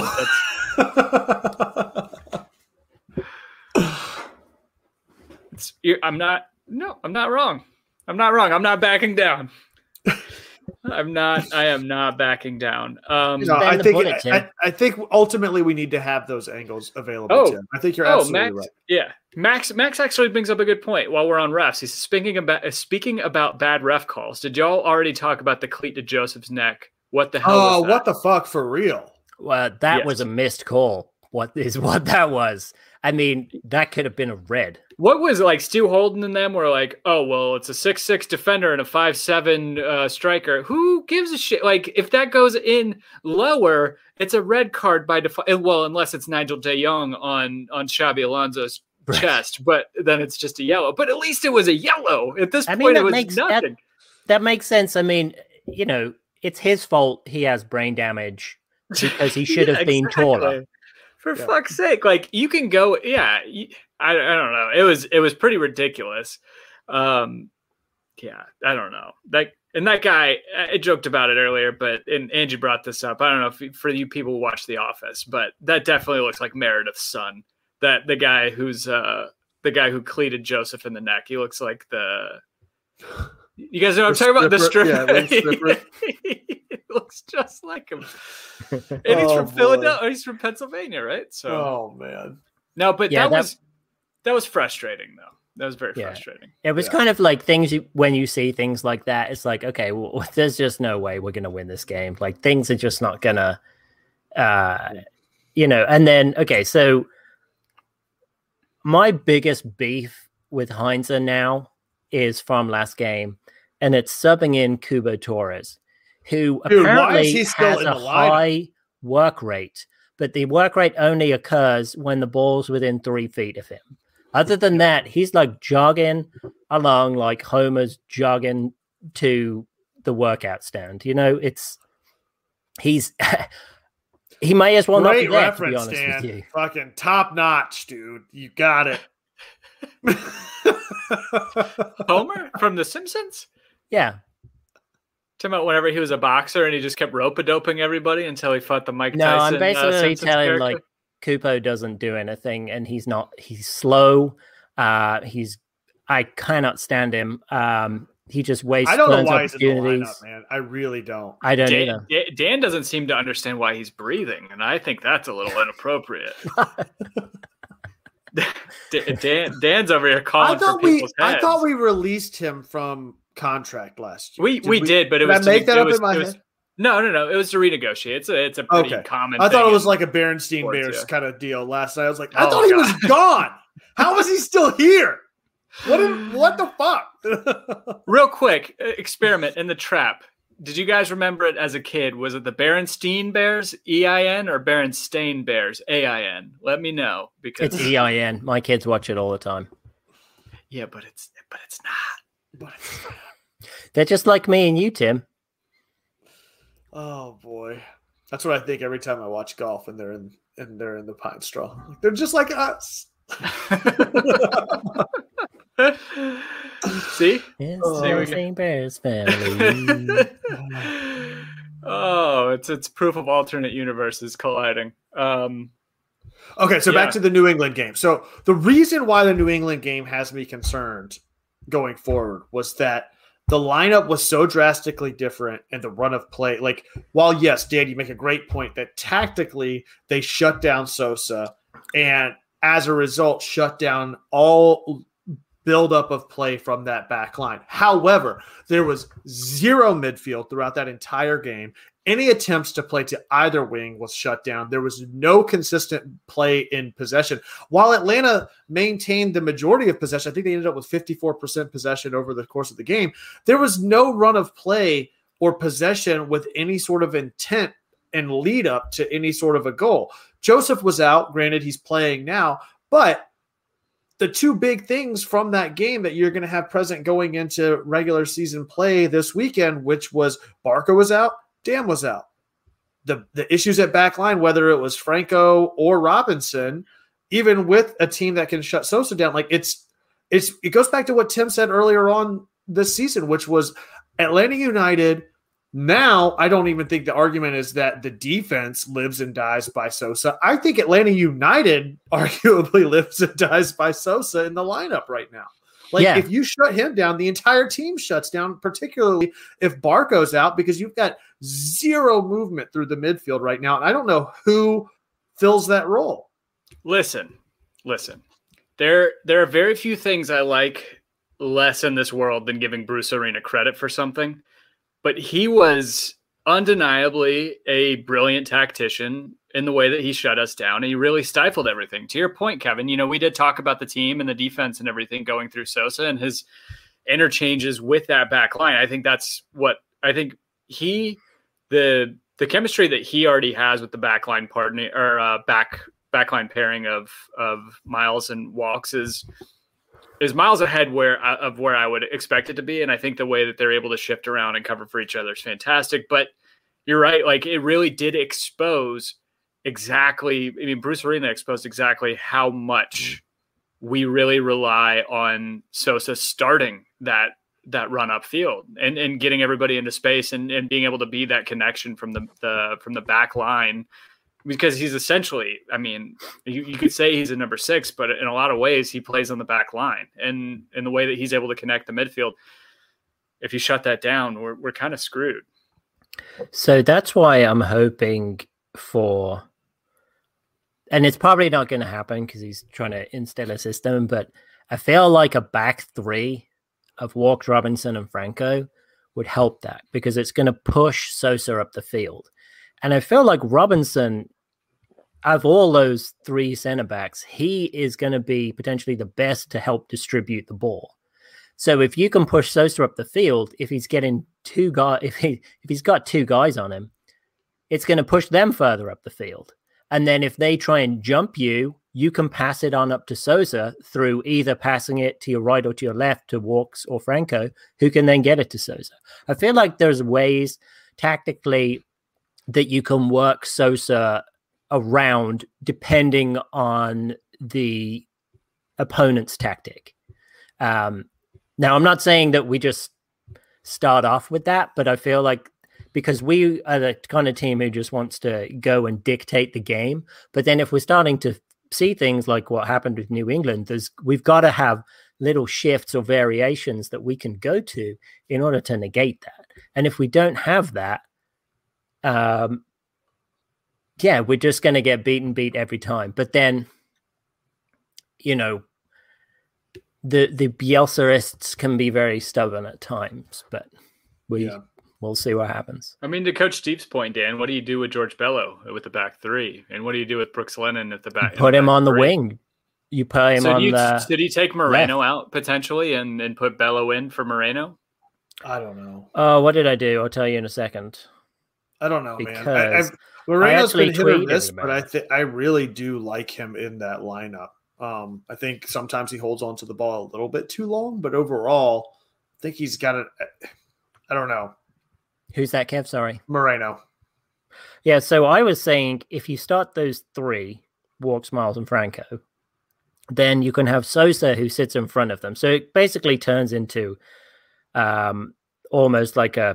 that's, it's, you're- I'm not no, I'm not wrong. I'm not wrong. I'm not backing down. I'm not. I am not backing down. Um, No, bend I the think bullet, Tim. I, I think ultimately we need to have those angles available. Oh. Tim. I think you're Oh, absolutely Max, right. yeah, Max. Max actually brings up a good point. While we're on refs, he's speaking about uh, speaking about bad ref calls. Did y'all already talk about the cleat to Joseph's neck? What the hell? Oh, was that? what the fuck, for real? Well, that Yes. was a missed call. What is what that was? I mean, that could have been a red. What was it, like Stu Holden and them were like, oh, well, it's a six six defender and a five seven uh, striker. Who gives a shit? Like, if that goes in lower, it's a red card by default. Well, unless it's Nigel de Jong on, on Xabi Alonso's Right. chest, but then it's just a yellow. But at least it was a yellow. At this I point, mean, it that was makes that, nothing. that makes sense. I mean, you know, it's his fault he has brain damage because he should Yeah, have been exactly. taller. For Yeah. fuck's sake, like, you can go, yeah. You, I, I don't know. It was it was pretty ridiculous. Um, yeah, I don't know. That and that guy, I joked about it earlier, but and Angie brought this up. I don't know if you- for you people who watch The Office, but that definitely looks like Meredith's son. That the guy who's uh the guy who cleated Joseph in the neck. He looks like the. You guys know what I'm The talking about? The stripper- stripper. yeah, the stripper. He looks just like him. And he's Oh, from boy. Philadelphia. He's from Pennsylvania, right? So Oh man. no, but Yeah, that, that- was that was frustrating though. That was very Yeah. frustrating. It was Yeah. kind of like things you, when you see things like that, it's like, okay, well, there's just no way we're going to win this game. Like, things are just not going to, uh, you know, and then, okay, so my biggest beef with Heinze now is from last game, and it's subbing in Kubo Torres, who Dude, why is apparently he still has in a the lineup? high work rate, but the work rate only occurs when the ball's within three feet of him. Other than that, he's like jogging along like Homer's jogging to the workout stand. You know, it's he's he may as well Great not be there, to be reference, honest Dan. with you. Fucking top notch, dude. You got it. Homer from The Simpsons? Yeah. Talking about whenever he was a boxer and he just kept rope-a-doping everybody until he fought the Mike No, Tyson. I'm uh, basically Simpsons telling character. like Kupo doesn't do anything, and he's not. He's slow. Uh, he's. I cannot stand him. Um, he just wastes I don't know tons why he's in the opportunities. lineup, man. I really don't. I don't Dan, either. Dan- Dan doesn't seem to understand why he's breathing, and I think that's a little inappropriate. Dan, Dan, Dan's over here I calling for thought we people's heads. I thought we released him from contract last year. We we, did, but it did was I to make that it up was, in my it was, head? No, no, no. It was to renegotiate. It's a, it's a pretty Okay. common. I thought thing it was in like a Berenstein sports, Bears yeah. kind of deal last night. I was like, I Oh, thought he God. was gone. How is he still here? What? In, what the fuck? Real quick uh, experiment in the trap. Did you guys remember it as a kid? Was it the Berenstein Bears, E I N, or Berenstain Bears, A I N? Let me know because It's E I N. My kids watch it all the time. yeah, but it's but it's not. But it's not. They're just like me and you, Tim. Oh boy, that's what I think every time I watch golf and they're in and they're in the pine straw. Like, they're just like us. See? It's Oh, the we go. Saint Bears family. Oh, it's it's proof of alternate universes colliding. Um, Okay, so Yeah. back to the New England game. So the reason why the New England game has me concerned going forward was that the lineup was so drastically different and the run of play. Like, while yes, Dan, you make a great point that tactically they shut down Sosa and as a result shut down all buildup of play from that back line. However, there was zero midfield throughout that entire game. Any attempts to play to either wing was shut down. There was no consistent play in possession. While Atlanta maintained the majority of possession, I think they ended up with fifty-four percent possession over the course of the game. There was no run of play or possession with any sort of intent and lead up to any sort of a goal. Joseph was out. Granted, he's playing now, but the two big things from that game that you're going to have present going into regular season play this weekend, which was Barca was out, Dan was out. The the issues at back line, whether it was Franco or Robinson, even with a team that can shut Sosa down, like it's it's it goes back to what Tim said earlier on this season, which was Atlanta United. Now, I don't even think the argument is that the defense lives and dies by Sosa. I think Atlanta United arguably lives and dies by Sosa in the lineup right now. Like, Yeah. if you shut him down, the entire team shuts down, particularly if Barco's out, because you've got zero movement through the midfield right now. And I don't know who fills that role. listen, listen. There there are very few things I like less in this world than giving Bruce Arena credit for something. But he was undeniably a brilliant tactician in the way that he shut us down. He really stifled everything. To your point, Kevin, you know, we did talk about the team and the defense and everything going through Sosa and his interchanges with that back line. I think that's what I think he, the the chemistry that he already has with the backline partner or uh, back backline pairing of of Miles and Walks is is miles ahead where of where I would expect it to be. And I think the way that they're able to shift around and cover for each other is fantastic. But you're right. Like, it really did expose exactly, I mean, Bruce Arena exposed exactly how much we really rely on Sosa starting that, that run up field and, and getting everybody into space and, and being able to be that connection from the, the from the back line. Because he's essentially, I mean, you, you could say he's a number six, but in a lot of ways he plays on the back line. And in the way that he's able to connect the midfield, if you shut that down, we're we're kind of screwed. So that's why I'm hoping for, and it's probably not going to happen because he's trying to instill a system, but I feel like a back three of Walks, Robinson, and Franco would help that because it's going to push Sosa up the field. And I feel like Robinson, of all those three center backs, he is going to be potentially the best to help distribute the ball. So if you can push Sosa up the field, if he's getting two guys, if he if he's got two guys on him, it's going to push them further up the field. And then if they try and jump you, you can pass it on up to Sosa through either passing it to your right or to your left to Walks or Franco, who can then get it to Sosa. I feel like there's ways tactically that you can work Sosa around depending on the opponent's tactic. Um, now, I'm not saying that we just start off with that, but I feel like because we are the kind of team who just wants to go and dictate the game. But then if we're starting to see things like what happened with New England, there's we've got to have little shifts or variations that we can go to in order to negate that. And if we don't have that, Um, yeah, we're just going to get beaten, beat every time. But then, you know, the the Bielsaists can be very stubborn at times. But we Yeah. we'll see what happens. I mean, to Coach Steve's point, Dan, what do you do with George Bello with the back three? And what do you do with Brooks Lennon at the back? Put the him back on the three? wing. You put him so on you, the. Did he take Moreno left. out potentially and, and put Bello in for Moreno? I don't know. Oh, what did I do? I'll tell you in a second. I don't know, Because man. I, I've, Moreno's been hit or tweeted miss, about but I it. think I really do like him in that lineup. Um, I think sometimes he holds on to the ball a little bit too long, but overall, I think he's got it. I don't know. Who's that, Kev? Sorry. Moreno. Yeah, so I was saying if you start those three, Walks, Miles, and Franco, then you can have Sosa who sits in front of them. So it basically turns into um, almost like a,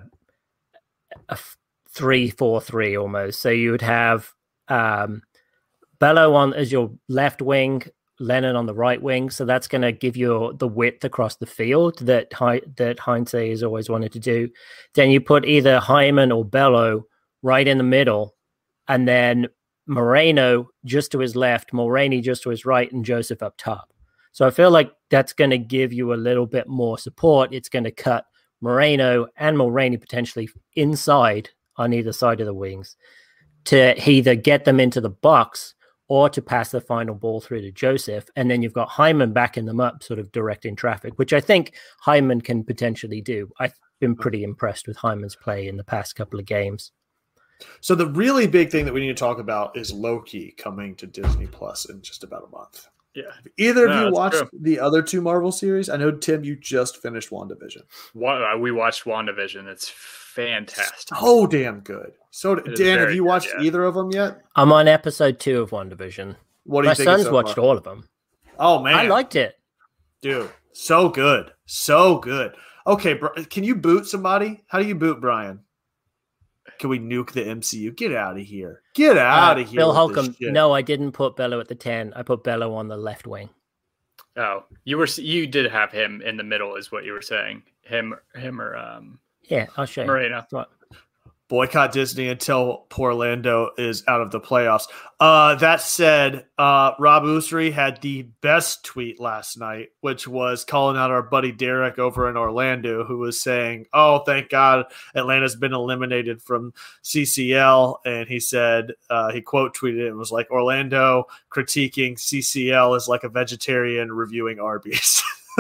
a three four three almost. So you would have um, Bello on as your left wing, Lennon on the right wing. So that's going to give you the width across the field that that Heinze has always wanted to do. Then you put either Hyman or Bello right in the middle, and then Moreno just to his left, Mulroney just to his right, and Joseph up top. So I feel like that's going to give you a little bit more support. It's going to cut Moreno and Mulroney potentially inside on either side of the wings to either get them into the box or to pass the final ball through to Joseph. And then you've got Hyman backing them up, sort of directing traffic, which I think Hyman can potentially do. I've been pretty impressed with Hyman's play in the past couple of games. So the really big thing that we need to talk about is Loki coming to Disney Plus in just about a month. Yeah. Have either No, of you that's watched true. the other two Marvel series? I know, Tim, you just finished WandaVision. Wa- We watched WandaVision. It's fantastic. So damn good. So, It is Dan, have very you good, watched yeah. either of them yet? I'm on episode two of WandaVision. What do you My think? son's so watched far? all of them. Oh, man. I liked it. Dude, so good. So good. Okay, bro, can you boot somebody? How do you boot Brian? Can we nuke the M C U? Get out of here. Get out Uh, of here. Bill with Holcomb. this shit. No, I didn't put Bello at the ten. I put Bello on the left wing. Oh, you were you did have him in the middle, is what you were saying. Him, him, or um, Yeah, I'll show you. Moreno. That's what- Boycott Disney until Portland is out of the playoffs. Uh, that said, uh, Rob Usry had the best tweet last night, which was calling out our buddy Derek over in Orlando, who was saying, "Oh, thank God Atlanta's been eliminated from C C L." And he said, uh, he quote tweeted it and was like, "Orlando critiquing C C L is like a vegetarian reviewing Arby's."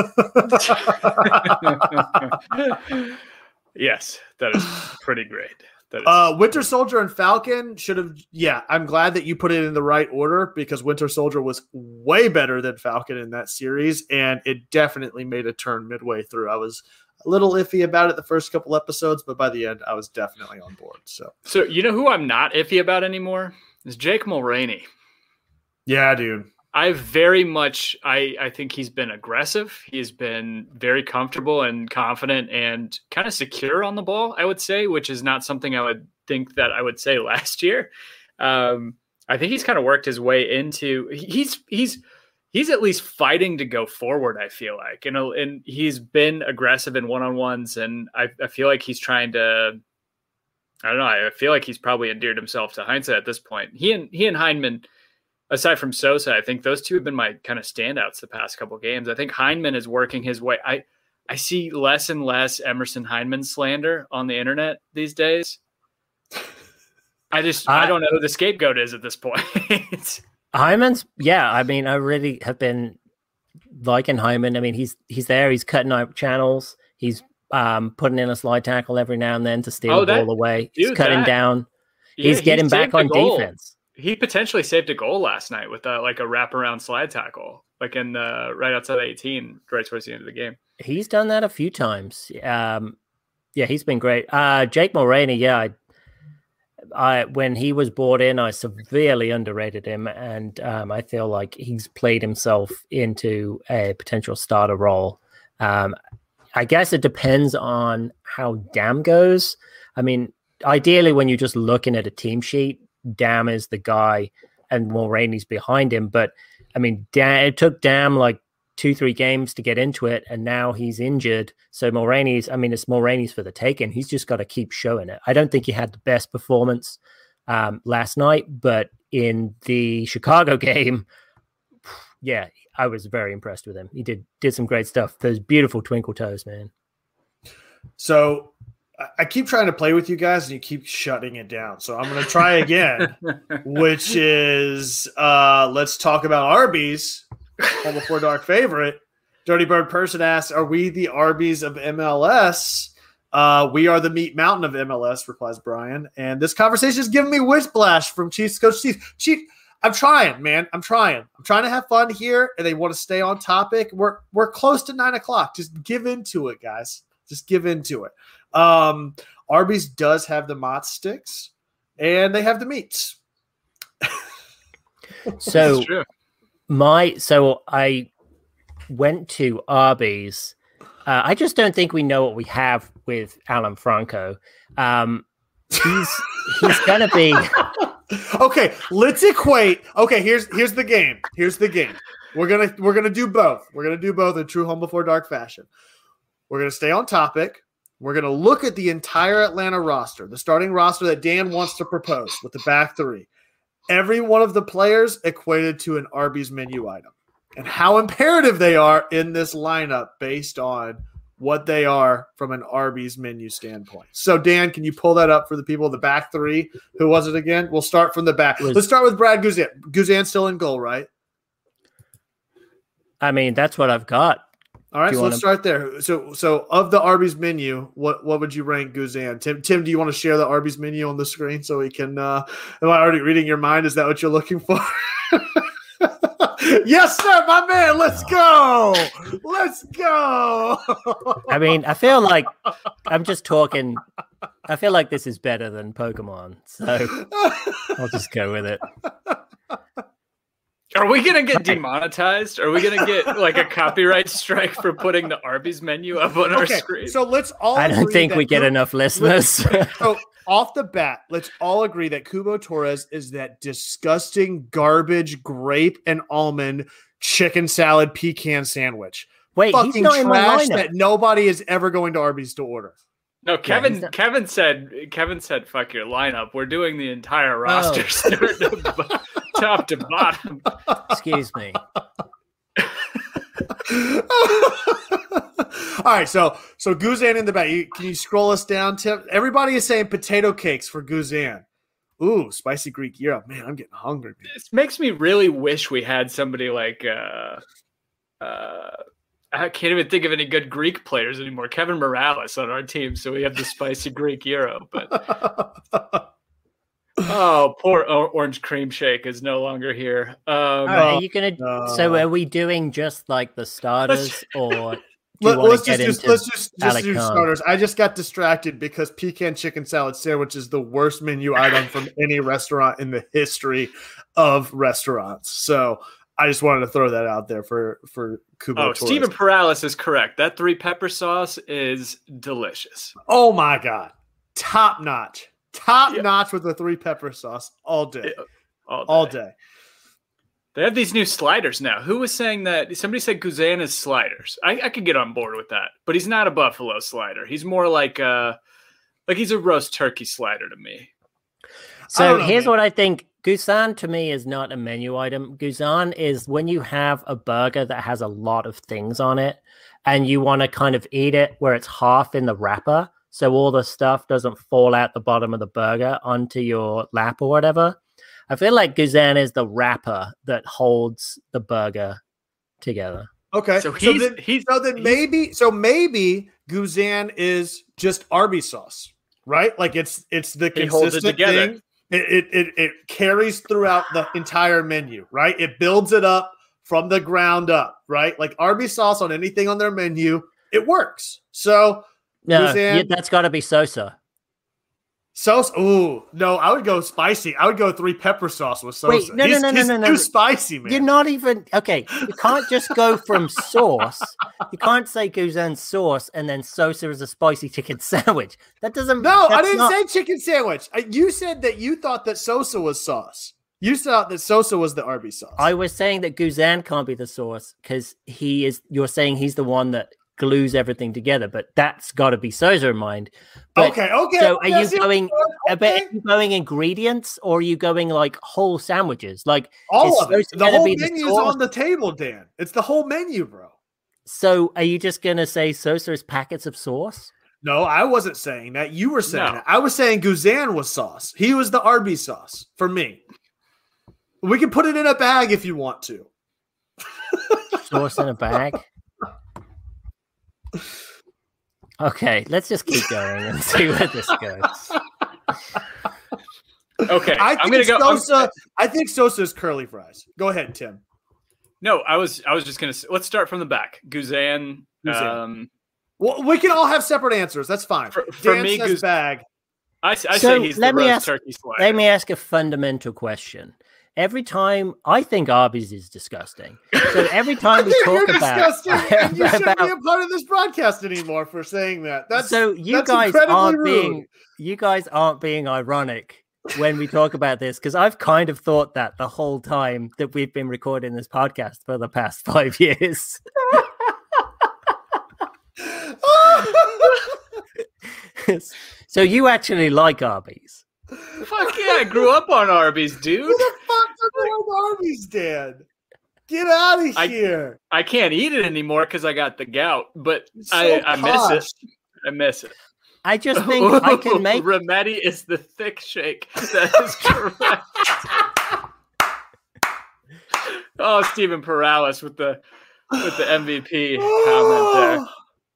Yes, that is pretty great. That is, Uh, Winter Soldier and Falcon should have. Yeah, I'm glad that you put it in the right order because Winter Soldier was way better than Falcon in that series, and it definitely made a turn midway through. I was a little iffy about it the first couple episodes, but by the end, I was definitely on board. So, so you know who I'm not iffy about anymore is Jake Mulroney. yeah, dude. I very much, I, I think he's been aggressive. He's been very comfortable and confident and kind of secure on the ball, I would say, which is not something I would think that I would say last year. Um, I think he's kind of worked his way into, he's, he's, he's at least fighting to go forward. I feel like, you know, and he's been aggressive in one-on-ones, and I, I feel like he's trying to, I don't know. I feel like he's probably endeared himself to Heinze at this point. He and he and Heineman, aside from Sosa, I think those two have been my kind of standouts the past couple games. I think Heineman is working his way. I, I see less and less Emerson Heineman slander on the internet these days. I just, I, I don't know who the scapegoat is at this point. Hyman's, yeah, I mean, I really have been liking Hyman. I mean, he's he's there, he's cutting out channels, he's um, putting in a slide tackle every now and then to steal Oh, the that- ball away. dude, He's cutting that- down. Yeah, He's he getting back saved a on goal. defense. He potentially saved a goal last night with a, like a wraparound slide tackle, like in the right outside eighteen, right towards the end of the game. He's done that a few times. Um, yeah, he's been great. Uh, Jake Mulroney, yeah, I, I when he was brought in, I severely underrated him, and um, I feel like he's played himself into a potential starter role. Um, I guess it depends on how Dam goes. I mean, ideally, when you're just looking at a team sheet, Dam is the guy and Mulroney's behind him. But I mean, Dam, it took Dam like two, three games to get into it, and now he's injured. So Mulroney's, I mean, it's Mulroney's for the taking. He's just got to keep showing it. I don't think he had the best performance um, last night, but in the Chicago game, yeah, I was very impressed with him. He did did some great stuff. Those beautiful twinkle toes, man. So I- I keep trying to play with you guys, and you keep shutting it down. So I'm going to try again, which is uh, let's talk about Arby's. Home Before Dark favorite. Dirty Bird Person asks, "Are we the Arby's of M L S?" Uh, we are the Meat Mountain of M L S, replies Brian. And this conversation is giving me whiplash from Chiefs coach Chief. Chief, I'm trying, man. I'm trying. I'm trying to have fun here, and they want to stay on topic. We're we're close to nine o'clock. Just give into it, guys. Just give into it. Um, Arby's does have the Mott sticks, and they have the meats. So That's true. my so I went to Arby's. Uh, I just don't think we know what we have with Alan Franco. Um, he's he's gonna be Okay, let's equate. Okay, here's here's the game. Here's the game. We're gonna we're gonna do both. We're gonna do both in true Home Before Dark fashion. We're gonna stay on topic. We're gonna look at the entire Atlanta roster, the starting roster that Dan wants to propose with the back three. Every one of the players equated to an Arby's menu item, and how imperative they are in this lineup based on what they are from an Arby's menu standpoint. So, Dan, can you pull that up for the people in the back three? Who was it again? We'll start from the back. Was- Let's start with Brad Guzan. Guzan still in goal, right? I mean, that's what I've got. All right, Do so you let's wanna- start there. So, so of the Arby's menu, what what would you rank Guzan? Tim, Tim, do you want to share the Arby's menu on the screen so we can? Uh, am I already reading your mind? Is that what you're looking for? Yes, sir, my man. Let's go. Let's go. I mean, I feel like I'm just talking. I feel like this is better than Pokemon, so I'll just go with it. Are we gonna get demonetized? Are we gonna get like a copyright strike for putting the Arby's menu up on our Okay, screen? so let's all. I don't agree think that we get Ku- enough listeners. So off the bat, let's all agree that Kubo Torres is that disgusting garbage grape and almond chicken salad pecan sandwich. Wait, he's Fucking not in my trash lineup. that nobody is ever going to Arby's to order. No, Kevin. he's not- Kevin said. Kevin said, "Fuck your lineup. We're doing the Oh. entire roster, start to bo- top to bottom." Excuse me. All right, so so Guzan in the back. You, can you scroll us down, Tim? Everybody is saying potato cakes for Guzan. Ooh, spicy Greek gyro. Man, I'm getting hungry. Man. This makes me really wish we had somebody like. Uh, uh, I can't even think of any good Greek players anymore. Kevin Morales on our team, so we have the spicy Greek Euro. But oh, poor o- orange cream shake is no longer here. Um, All right, are you gonna? no. So are we doing just like the starters, or do you Let, want us to get just, just into let's just, just Alec do Khan? starters. I just got distracted because pecan chicken salad sandwich is the worst menu item from any restaurant in the history of restaurants. So I just wanted to throw that out there for for Kubo oh, Torres. Stephen Perales is correct. That three pepper sauce is delicious. Oh my god, top notch, top Yeah. notch with the three pepper sauce all day, All day. all day. They have these new sliders now. Who was saying that? Somebody said Guzan is sliders. I, I could get on board with that, but he's not a buffalo slider. He's more like a, like he's a roast turkey slider to me. I So don't know, here's man. what I think. Guzan to me is not a menu item. Guzan is when you have a burger that has a lot of things on it and you want to kind of eat it where it's half in the wrapper. So all the stuff doesn't fall out the bottom of the burger onto your lap or whatever. I feel like Guzan is the wrapper that holds the burger together. Okay, So so, he's- then, he's- so then he's- maybe so maybe Guzan is just Arby's sauce, right? Like it's it's the He holds it consistent together. thing. It, it it it carries throughout the entire menu, right? It builds it up from the ground up, right? Like Arby's sauce on anything on their menu, it works. So No, Guzan- yeah, that's got to be Sosa. sauce, ooh, no, I would go spicy. I would go three pepper sauce with Sosa. Wait, no, no, he's, no, no, he's no, no. too spicy, man. You're not even okay. You can't just go from sauce. You can't say Guzan sauce and then Sosa is a spicy chicken sandwich. That doesn't. No, I that's didn't not- say chicken sandwich. I, you said that you thought that Sosa was sauce. You thought that Sosa was the Arby's sauce. I was saying that Guzan can't be the sauce because he is. You're saying he's the one that glues everything together, but that's got to be Sosa in mind. But, okay, okay. So are yes, you yes, going? okay. But are you going ingredients or are you going like whole sandwiches? Like All is of it. Sosa The gonna whole be the menu's sauce? on the table, Dan. It's the whole menu, bro. So are you just gonna say Sosa is packets of sauce? No, I wasn't saying that. You were saying No. that. I was saying Guzan was sauce. He was the Arby's sauce for me. We can put it in a bag if you want to. Sauce in a bag. Okay, let's just keep going and see where this goes. Okay, I I'm think gonna go. I'm- Sosa. I think Sosa is curly fries. Go ahead, Tim. no, I was I was just gonna. s- Let's start from the back. Guzan. Guzan. Um, Well, we can all have separate answers. That's fine. For- for Dan me, says Guz- bag. I, s- I So say he's the let me roast ask- turkey slider. Let me ask a fundamental question. Every time I think Arby's is disgusting. So every time we You're talk about, disgusting, and you shouldn't be about a part of this broadcast anymore for saying that. That's so you that's guys incredibly aren't rude. being you guys aren't being ironic when we talk about this, because I've kind of thought that the whole time that we've been recording this podcast for the past five years. So you actually like Arby's? Fuck yeah, I grew up on Arby's, dude. Who the fuck doesn't like Arby's, Dan? Get out of I- here. I can't eat it anymore because I got the gout, but It's so I, I miss posh. it. I miss it. I just think I can make Remetti is the thick shake. That is correct. Oh, Stephen Perales with the with the M V P comment there.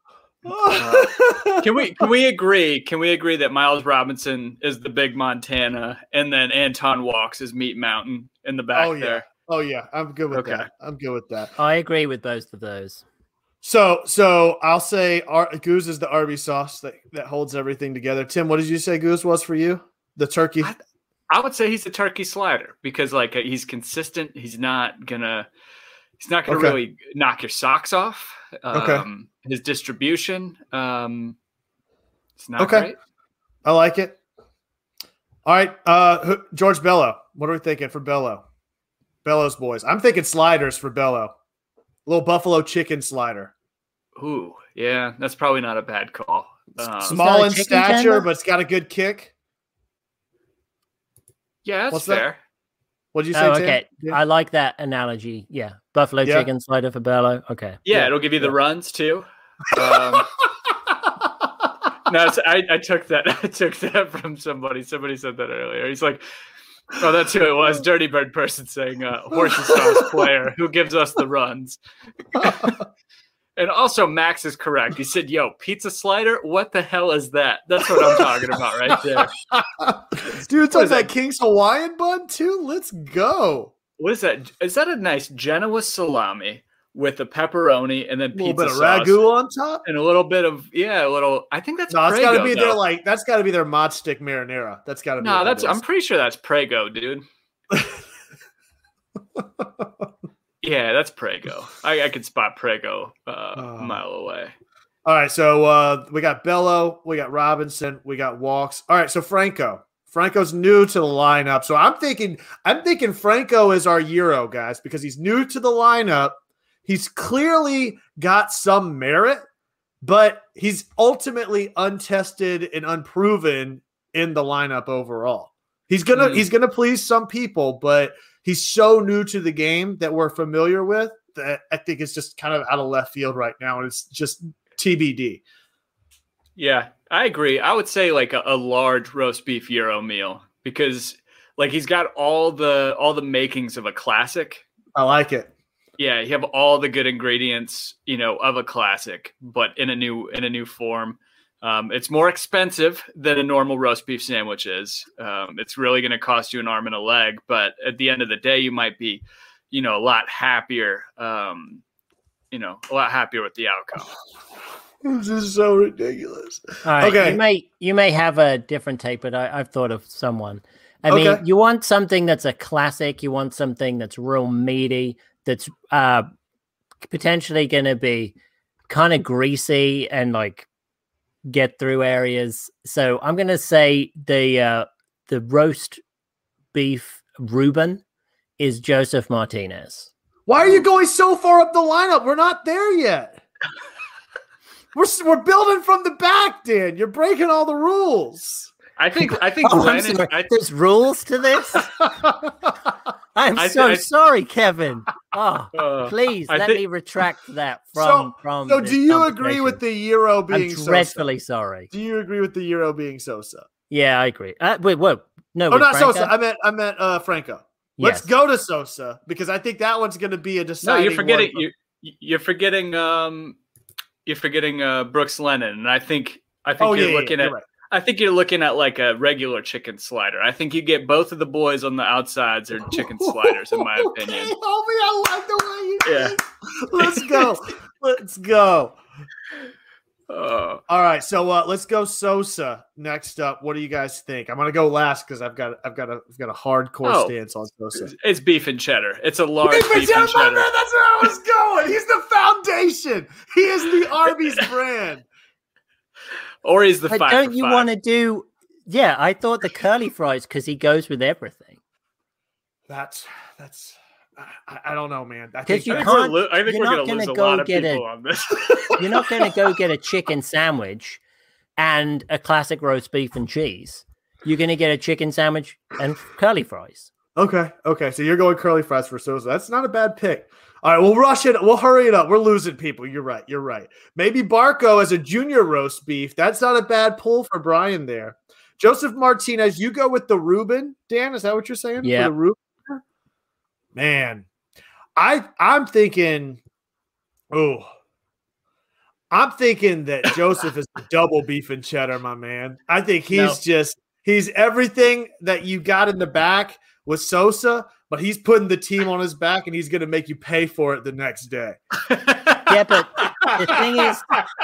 Can we can we agree? Can we agree that Miles Robinson is the big Montana, and then Anton Walks is Meat Mountain in the back Oh yeah. there? Oh yeah. I'm good with Okay. that. I'm good with that. I agree with both of those. So so I'll say Ar- Goose is the Arby's sauce that, that holds everything together. Tim, what did you say Goose was for you? The turkey. I- I would say he's a turkey slider because like he's consistent. He's not gonna he's not gonna Okay. really knock your socks off. Um, Okay. His distribution, um, it's not Okay. great. I like it. All right, uh, who- George Bello. What are we thinking for Bello? Bello's boys. I'm thinking sliders for Bello. Little buffalo chicken slider. Ooh, yeah, that's probably not a bad call. Um, Small that a in chicken stature, tender? but it's got a good kick. yeah, that's What's that? fair. What did you say, Oh, Tim? okay. Yeah. I like that analogy. Yeah. Buffalo Yeah. chicken slider for Bello. Okay. Yeah, Yeah, it'll give you the runs too. Um, no, it's, I, I took that. I took that from somebody. Somebody said that earlier. He's like, "Oh, that's who it was." Dirty Bird person saying, uh, "Horsey sauce player who gives us the runs." And also, Max is correct. He said, "Yo, pizza slider. What the hell is that?" That's what I'm talking about right there. Dude, it's What on is that that? King's Hawaiian bun too. Let's go. What is that? Is that a nice Genoa salami with a pepperoni and then A little pizza bit of sauce ragu on top. and a little bit of yeah, a little. I think that's No, it's got to Prego, be though. their like. That's got to be their mod stick marinara. That's got to be. No, what that's. that I'm is. pretty sure that's Prego, dude. Yeah, that's Prego. I, I could spot Prego uh, Oh. a mile away. All right, so uh, we got Bello, we got Robinson, we got Walks. All right, so Franco. Franco's new to the lineup, so I'm thinking, I'm thinking Franco is our Euro guys because he's new to the lineup. He's clearly got some merit, but he's ultimately untested and unproven in the lineup overall. He's gonna Mm. he's gonna please some people, but he's so new to the game that we're familiar with that I think it's just kind of out of left field right now, and it's just T B D. Yeah, I agree. I would say like a, a large roast beef Euro meal because like he's got all the all the makings of a classic. I like it. Yeah, you have all the good ingredients, you know, of a classic, but in a new in a new form. Um, it's more expensive than a normal roast beef sandwich is. Um, it's really going to cost you an arm and a leg, but at the end of the day, you might be, you know, a lot happier. Um, you know, a lot happier with the outcome. This is so ridiculous. All right. Okay. You may you may have a different take, but I, I've thought of someone. I Okay. mean, you want something that's a classic. You want something that's real meaty. That's uh, potentially going to be kind of greasy and like get through areas. So I'm going to say the uh, the roast beef Reuben is Joseph Martinez. Why are you going so far up the lineup? We're not there yet. we're we're building from the back, Dan. You're breaking all the rules. I think I think Oh, I'm Glenn is, sorry. I, There's rules to this. I'm I- so I- sorry, Kevin. Oh, Uh, please I let think- me retract that from So, from. so this do you agree with conversation. the Euro I'm being dreadfully Sosa? sorry. Do you agree with the Euro being Sosa? Yeah, I agree. Uh, wait, whoa, no, Oh, with not Franco? Sosa. I meant I meant uh, Franco. Let's Yes. go to Sosa because I think that one's going to be a No, deciding. you're forgetting. one. You you're forgetting. Um, you're forgetting uh, Brooks Lennon, and I think I think Oh you're yeah, yeah, looking yeah, at. you're right. I think you're looking at like a regular chicken slider. I think you get both of the boys on the outsides are chicken sliders, in my opinion. Okay, homie, I like the way you Yeah. think. Let's go. Let's go. Oh, All right, so uh, let's go Sosa next up. What do you guys think? I'm gonna go last because I've got I've got a I've got a hardcore Oh. stance on Sosa. it's beef and cheddar. It's a large Beef and beef and cheddar, my man, cheddar. that's where I was going. He's the foundation. He is the Arby's brand. Or he's the But five. don't for you five. want to do? Yeah, I thought the curly fries because he goes with everything. That's that's I, I don't know, man. I 'Cause think you I think can't- we're, lo- I think you're we're not going to gonna lose a go lot of get a- people on this. You're not going to go get a chicken sandwich and a classic roast beef and cheese. You're going to get a chicken sandwich and curly fries. Okay, okay. So you're going curly fries for Sosa. That's not a bad pick. All right, we'll rush it. We'll hurry it up. We're losing people. You're right. You're right. Maybe Barco as a junior roast beef. That's not a bad pull for Brian there. Joseph Martinez, you go with the Reuben. Dan, is that what you're saying? Yeah. For the Reuben? Man, I I'm thinking. Oh, I'm thinking that Joseph is a double beef and cheddar, my man. I think he's No. just he's everything that you got in the back with Sosa, but he's putting the team on his back and he's going to make you pay for it the next day. Yeah, but the thing is,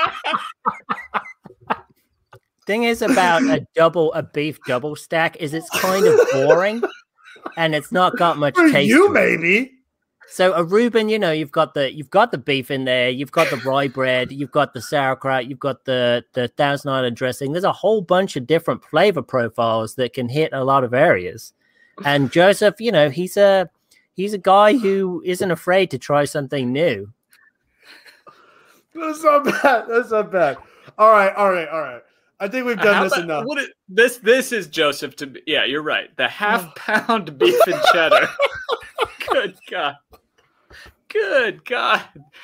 thing is about a double, a beef double stack is it's kind of boring, and it's not got much For taste. you, to it. maybe. So a Reuben, you know, you've got the you've got the beef in there, you've got the rye bread, you've got the sauerkraut, you've got the the Thousand Island dressing. There's a whole bunch of different flavor profiles that can hit a lot of areas. And Joseph, you know, he's a he's a guy who isn't afraid to try something new. That's not bad. That's not bad. All right, all right, all right. I think we've done How this about- enough. what it- this this is Joseph to be. Yeah, you're right. The half pound beef and cheddar. Good God. Good God.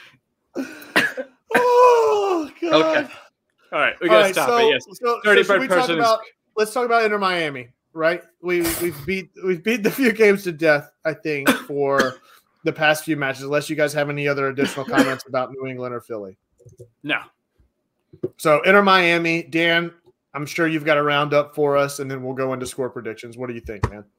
Oh God. Okay. All right, we All gotta right, stop so, it. Yes. so, thirty so should we per talk person is- about? Let's talk about Inter Miami, right? We we've beat we've beat the few games to death, I think, for the past few matches. Unless you guys have any other additional comments about New England or Philly. No. So Inter Miami, Dan, I'm sure you've got a roundup for us, and then we'll go into score predictions. What do you think, man?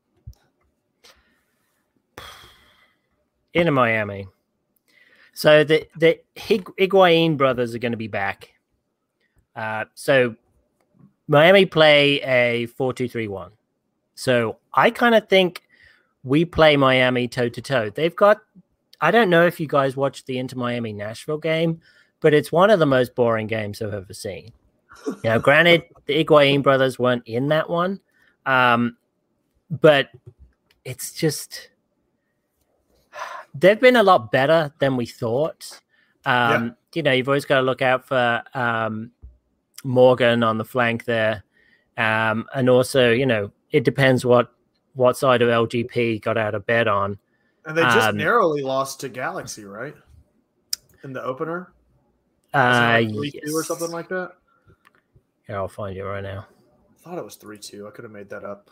Into Miami. So the the Hig- Higuain brothers are going to be back. Uh, so Miami play a four two three one. So I kind of think we play Miami toe to toe. They've got, I don't know if you guys watched the Inter Miami Nashville game, but it's one of the most boring games I've ever seen. Now, granted, the Higuain brothers weren't in that one, um, but it's just they've been a lot better than we thought. Um, Yeah. You know, you've always got to look out for um, Morgan on the flank there, um, and also, you know, it depends what what side of L G P got out of bed on. And they just Um, narrowly lost to Galaxy, right? In the opener, Uh, three two or yes. something like that. Here, I'll find it right now. I thought it was three two. I could have made that up.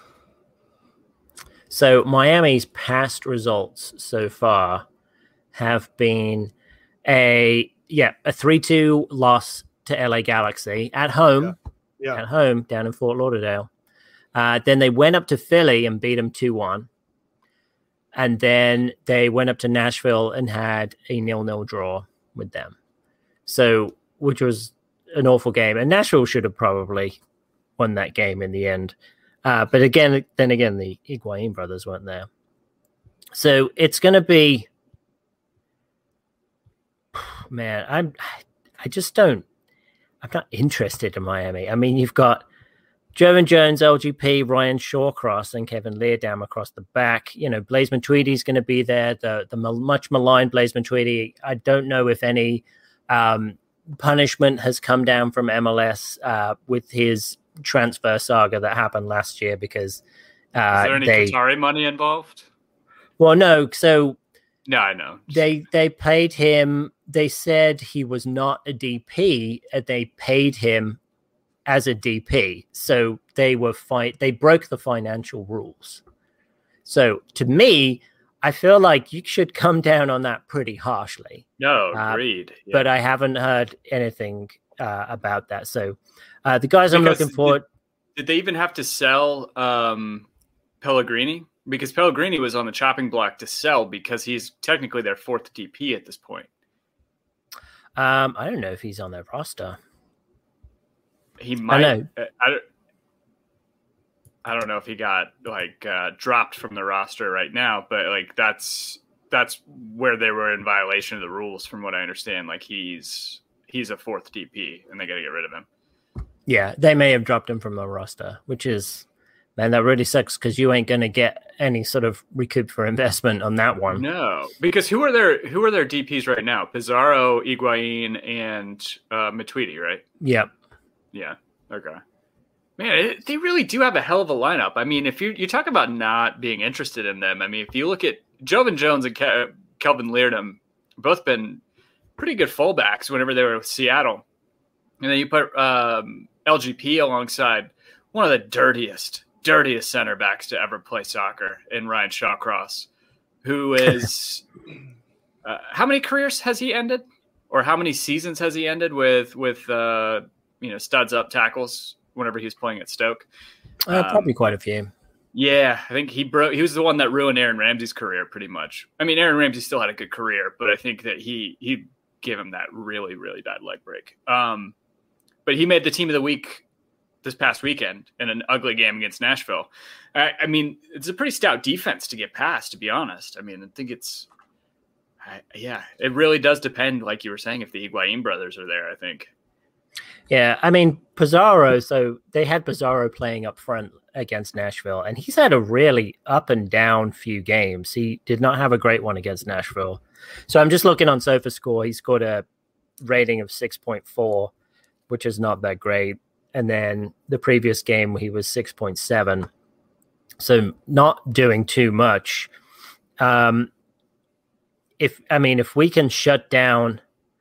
So Miami's past results so far have been a yeah a three two loss to L A Galaxy at home. Yeah. At home down in Fort Lauderdale. Uh, then they went up to Philly and beat them two one. And then they went up to Nashville and had a nil-nil draw with them. So, which was an awful game. And Nashville should have probably won that game in the end. Uh, but again, then again, the Higuain brothers weren't there. So it's going to be, man, I'm, I just don't, I'm not interested in Miami. I mean, you've got Jovan Jones, L G P, Ryan Shawcross, and Kevin Leardam across the back. You know, Blaise Matuidi is going to be there. The the much maligned Blaise Matuidi. I don't know if any um, punishment has come down from M L S uh, with his transfer saga that happened last year because Is uh, there any they. Qatari money involved? Well, no. So No, I know. they they paid him. They said he was not a D P, and they paid him as a D P. So they were fight. They broke the financial rules. So to me, I feel like you should come down on that pretty harshly. No, Uh, agreed. Yeah. But I haven't heard anything uh, about that. So uh, the guys I'm Because looking for. Did, did they even have to sell um, Pellegrini? Because Pellegrini was on the chopping block to sell because he's technically their fourth D P at this point. Um, I don't know if he's on their roster. He might. know. I, I, don't- I don't know if he got like uh, dropped from the roster right now, but like that's that's where they were in violation of the rules, from what I understand. Like he's he's a fourth D P, and they got to get rid of him. Yeah, they may have dropped him from the roster, which is, man, that really sucks because you ain't going to get any sort of recoup for investment on that one. No, because who are their who are their D Ps right now? Pizarro, Higuain, and uh, Matuidi, right? Yep. Yeah. Okay. Man, it, they really do have a hell of a lineup. I mean, if you you talk about not being interested in them, I mean, if you look at Jovan Jones and Ke- Kelvin Leerdam, both been pretty good fullbacks whenever they were with Seattle, and then you put um, L G P alongside one of the dirtiest, dirtiest center backs to ever play soccer in Ryan Shawcross, who is uh, how many careers has he ended, or how many seasons has he ended with with uh, you know studs up tackles whenever he was playing at Stoke? Uh, probably Um, quite a few. Yeah, I think he broke. He was the one that ruined Aaron Ramsey's career, pretty much. I mean, Aaron Ramsey still had a good career, but I think that he he gave him that really really bad leg break. Um, but he made the team of the week this past weekend in an ugly game against Nashville. I, I mean, it's a pretty stout defense to get past, to be honest. I mean, I think it's, I, yeah, it really does depend, like you were saying, if the Higuain brothers are there. I think. Yeah, I mean, Pizarro, so they had Pizarro playing up front against Nashville, and he's had a really up and down few games. He did not have a great one against Nashville. So I'm just looking on SofaScore. He scored a rating of six point four, which is not that great. And then the previous game, he was six point seven. So not doing too much. Um, if I mean, if we can shut down,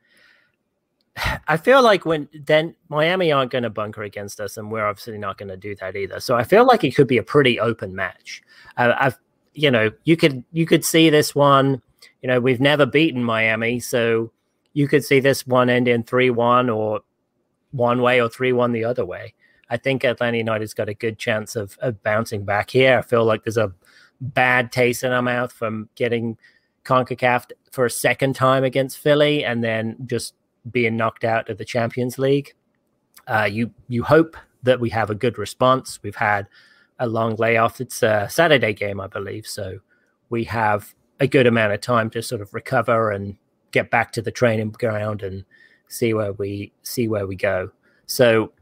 I feel like when then Miami aren't going to bunker against us, and we're obviously not going to do that either. So I feel like it could be a pretty open match. Uh, I've, you know, you could you could see this one. You know, we've never beaten Miami, so you could see this one end in three one or one way or three one the other way. I think Atlanta United's got a good chance of, of bouncing back here. I feel like there's a bad taste in our mouth from getting CONCACAF for a second time against Philly and then just being knocked out of the Champions League. Uh, you you hope that we have a good response. We've had a long layoff. It's a Saturday game, I believe, so we have a good amount of time to sort of recover and get back to the training ground and see where we see where we go. So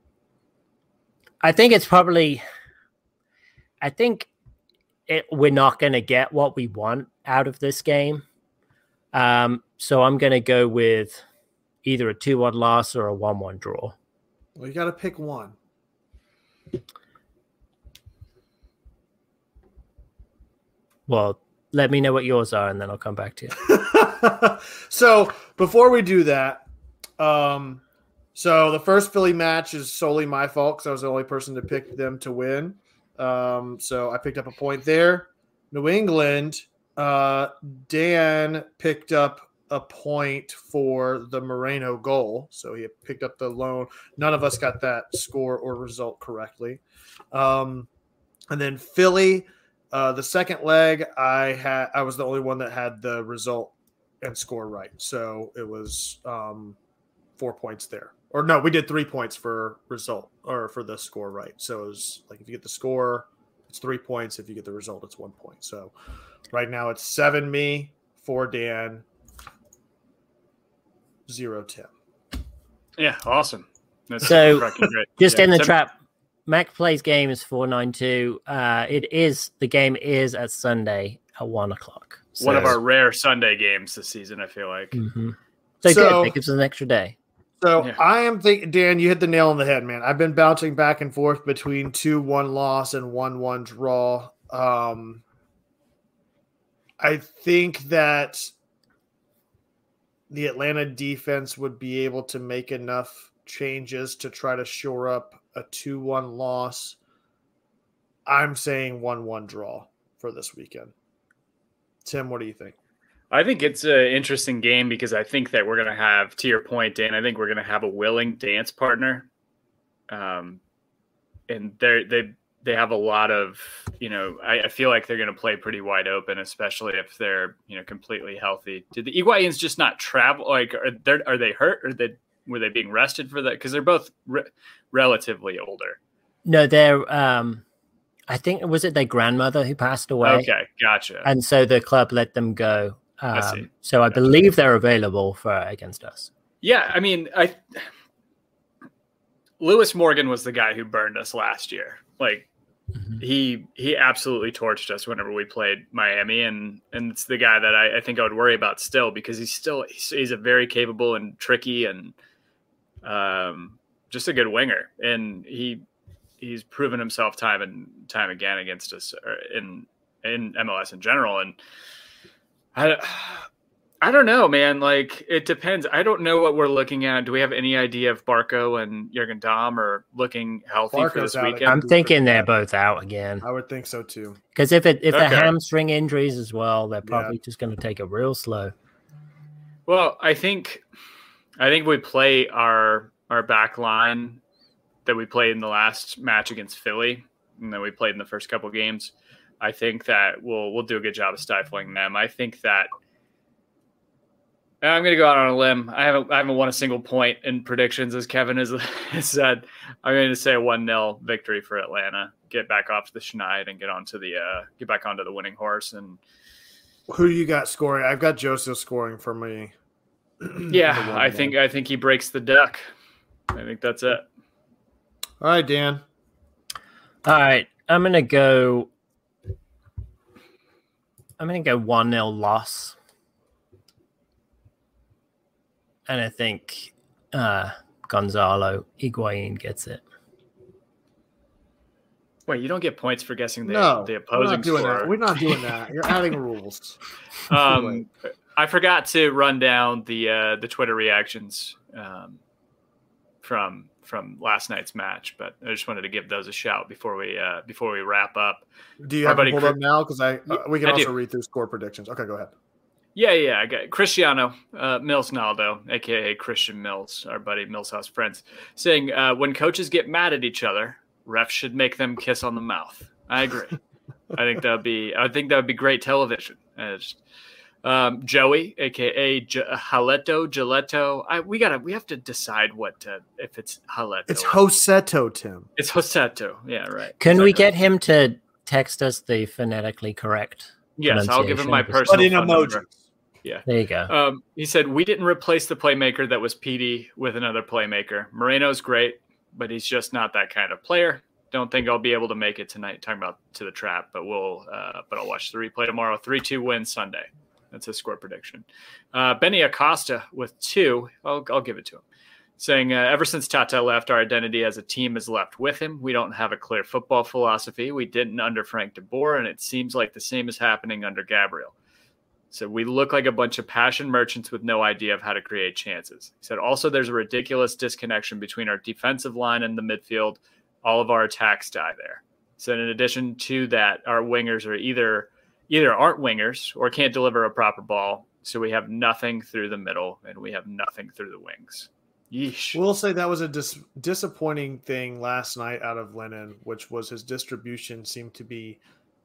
I think it's probably, I think it, we're not going to get what we want out of this game. Um, so I'm going to go with either a two one loss or a one one draw. Well, you got to pick one. Well, let me know what yours are, and then I'll come back to you. So before we do that, um, so the first Philly match is solely my fault because I was the only person to pick them to win. Um, so I picked up a point there. New England, uh, Dan picked up a point for the Moreno goal. So he picked up the loan. None of us got that score or result correctly. Um, and then Philly, uh, the second leg, I had I was the only one that had the result and score right. So it was um, four points there. Or no, we did three points for result or for the score right. So it was like if you get the score, it's three points. If you get the result, it's one point. So right now it's seven me, four Dan, zero Tim. Yeah, awesome. That's So, fucking great. Just Yeah, in the Tim- trap, Mac Plays game is four nine two. Uh, it is, the game is at Sunday at one o'clock. So, One of our rare Sunday games this season, I feel like. Mhm. So, So- good. That gives us an extra day. So Yeah. I am thinking, Dan, you hit the nail on the head, man. I've been bouncing back and forth between two one loss and one one draw. Um, I think that the Atlanta defense would be able to make enough changes to try to shore up a two one loss. I'm saying one one draw for this weekend. Tim, what do you think? I think it's an interesting game because I think that we're going to have, to your point, Dan, I think we're going to have a willing dance partner. Um, and they they they have a lot of, you know, I, I feel like they're going to play pretty wide open, especially if they're, you know, completely healthy. Did the Higuains just not travel? Like, are they are they hurt, or they were they being rested for that? Because they're both re- relatively older. No, they're. Um, I think was it their grandmother who passed away. Okay, gotcha. And so the club let them go. Um, I see. So I Gotcha. believe they're available for against us. Yeah, I mean, I Lewis Morgan was the guy who burned us last year. Like mm-hmm. he he absolutely torched us whenever we played Miami, and and it's the guy that I, I think I would worry about still, because he's still he's, he's a very capable and tricky and um just a good winger, and he he's proven himself time and time again against us in in M L S in general. And I, I don't know, man. Like, it depends. I don't know what we're looking at. Do we have any idea if Barco and Jürgen Damm are looking healthy Barco's for this out weekend? I'm thinking they're both out again. I would think so too. Because if it if Okay. the hamstring injuries as well, they're probably Yeah. just going to take it real slow. Well, I think I think we play our our back line that we played in the last match against Philly, and then we played in the first couple games. I think that we'll we'll do a good job of stifling them. I think that I'm going to go out on a limb. I haven't I haven't won a single point in predictions, as Kevin has, has said. I'm going to say a one nil victory for Atlanta. Get back off the schneid and get onto the uh, get back onto the winning horse. And Who you got scoring? I've got Joseph scoring for me. yeah, I think I think he breaks the duck. I think that's it. All right, Dan. All right, I'm going to go. I'm going to go one nil loss. And I think uh, Gonzalo Higuain gets it. Wait, you don't get points for guessing the, No, the we're opposing not doing scorer. that. We're not doing that. You're adding rules. Um, I forgot to run down the uh, the Twitter reactions um, from from last night's match, but I just wanted to give those a shout before we uh, before we wrap up. Do you Our have buddy it pulled Chris- up now? Because I uh, we can I also do. read through score predictions. Okay, go ahead. Yeah, yeah, I got Cristiano uh, Mills Naldo, aka Christian Mills, our buddy Mills House Friends, saying uh, when coaches get mad at each other, refs should make them kiss on the mouth. I agree. I think that would be I think that would be great television. Uh, just, um, Joey, aka J- Haleto, Giletto. I we gotta we have to decide what uh, if it's Haleto. It's or- Joseto, Tim. It's Joseto. Yeah, right. Can we Exactly. get him to text us the phonetically correct? Yes, I'll give him my pronunciation? personal But in phone emojis. number. There you go. Um, he said, we didn't replace the playmaker that was Petey with another playmaker. Moreno's great, but he's just not that kind of player. Don't think I'll be able to make it tonight, talking about to the trap, but we'll, uh, but I'll watch the replay tomorrow. three two win Sunday. That's his score prediction. Uh, Benny Acosta with two. I'll, I'll give it to him. Saying, uh, ever since Tata left, our identity as a team has left with him. We don't have a clear football philosophy. We didn't under Frank de Boer, and it seems like the same is happening under Gabriel. So we look like a bunch of passion merchants with no idea of how to create chances. He said, also, there's a ridiculous disconnection between our defensive line and the midfield. All of our attacks die there. So in addition to that, our wingers are either either aren't wingers or can't deliver a proper ball. So we have nothing through the middle and we have nothing through the wings. Yeesh. We'll say that was a dis- disappointing thing last night out of Lennon, which was his distribution seemed to be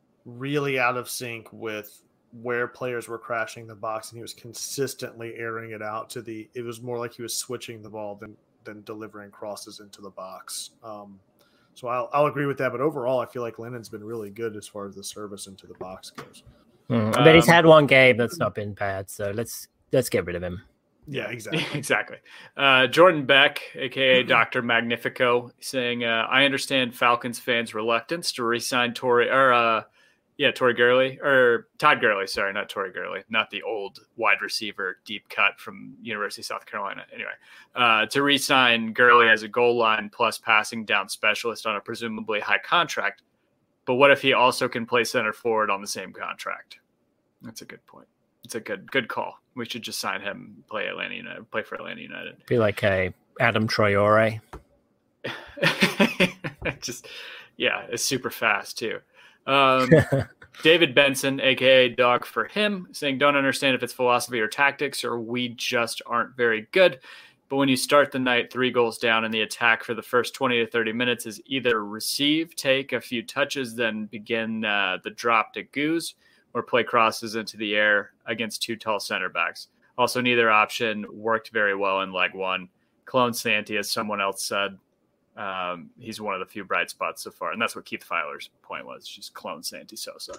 really out of sync with where players were crashing the box, and he was consistently airing it out to the. It was more like he was switching the ball than than delivering crosses into the box. Um, so I'll I'll agree with that. But overall, I feel like Lennon's been really good as far as the service into the box goes. Mm, but he's Um, had one game that's not been bad, so let's let's get rid of him. Yeah, exactly. Exactly. Uh, Jordan Beck, aka Doctor Magnifico, saying, uh, "I understand Falcons fans' reluctance to re-sign Torrey or uh, yeah, Torrey Gurley or Todd Gurley. Sorry, not Torrey Gurley, not the old wide receiver deep cut from University of South Carolina. Anyway, uh, to re-sign Gurley as a goal line plus passing down specialist on a presumably high contract. But what if he also can play center forward on the same contract? That's a good point. It's a good good call. We should just sign him, play Atlanta United, play for Atlanta United. Be like a Adam Traore. Just yeah, it's super fast too. Um, David Benson, aka Dog for him, saying don't understand if it's philosophy or tactics or we just aren't very good. But when you start the night three goals down and the attack for the first twenty to thirty minutes is either receive, take a few touches, then begin uh, the drop to goose, or play crosses into the air against two tall center backs. Also, neither option worked very well in leg one. Clone Santi, as someone else said, um, he's one of the few bright spots so far. And that's what Keith Filer's point was, just clone Santi Sosa.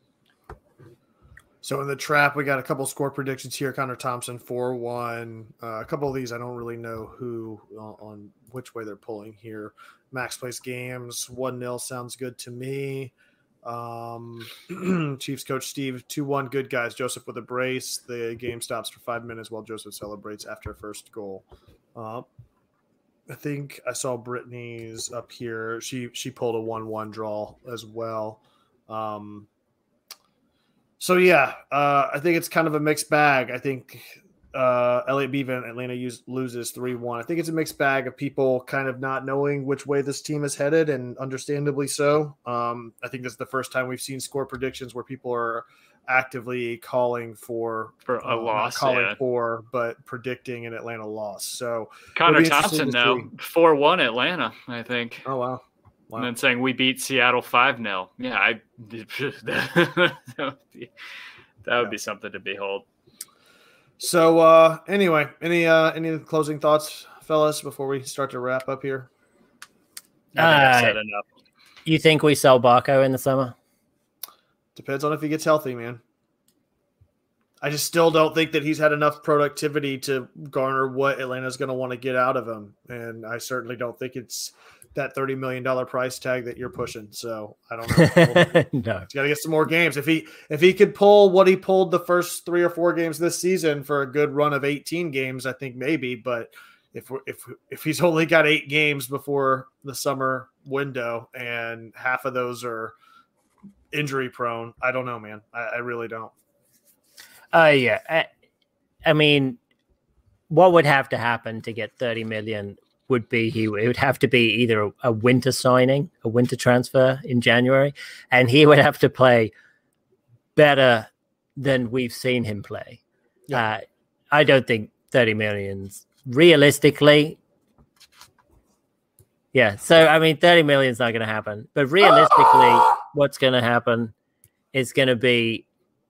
So in the trap, we got a couple score predictions here. Connor Thompson, four one. Uh, a couple of these, I don't really know who uh, on which way they're pulling here. Max Place Games, one nil sounds good to me. Um, Chiefs coach Steve, two one, good guys. Joseph with a brace. The game stops for five minutes while Joseph celebrates after first goal. Uh, I think I saw Brittany's up here. She she pulled a one one draw as well. Um, so, yeah, uh, I think it's kind of a mixed bag. I think uh, Elliott Bevan, Atlanta use, loses three one. I think it's a mixed bag of people kind of not knowing which way this team is headed, and understandably so. Um, I think this is the first time we've seen score predictions where people are actively calling for for a uh, loss, not calling yeah. for, but predicting an Atlanta loss. So Connor it'll be interesting Thompson to now, see. four one Atlanta, I think. Oh, wow. Wow. And then saying we beat Seattle five nil. Yeah, I that would be, that would Yeah. be something to behold. So uh, anyway, any uh, any closing thoughts, fellas, before we start to wrap up here? I think I've Uh, said enough. You think we sell Barco in the summer? Depends on if he gets healthy, man. I just still don't think that he's had enough productivity to garner what Atlanta's going to want to get out of him. And I certainly don't think it's that thirty million dollars price tag that you're pushing. So I don't know. No. He's got to get some more games. If he if he could pull what he pulled the first three or four games this season for a good run of eighteen games, I think maybe. But if we're, if if he's only got eight games before the summer window and half of those are injury prone, I don't know, man. I, I really don't. Oh, uh, yeah. I, I mean, what would have to happen to get thirty million would be he it would have to be either a, a winter signing, a winter transfer in January, and he would have to play better than we've seen him play. Yeah. Uh, I don't think thirty millions realistically. Yeah. So, I mean, thirty million is not going to happen, but realistically, what's going to happen is going to be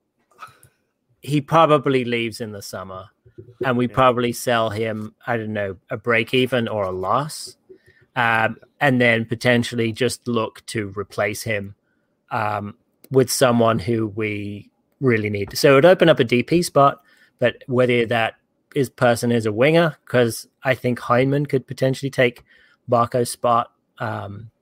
he probably leaves in the summer. And we yeah. probably sell him, I don't know, a break even or a loss. Um, and then potentially just look to replace him um, with someone who we really need. So it would open up a D P spot, but whether that is person is a winger, because I think Heinemann could potentially take Barco's spot. Um,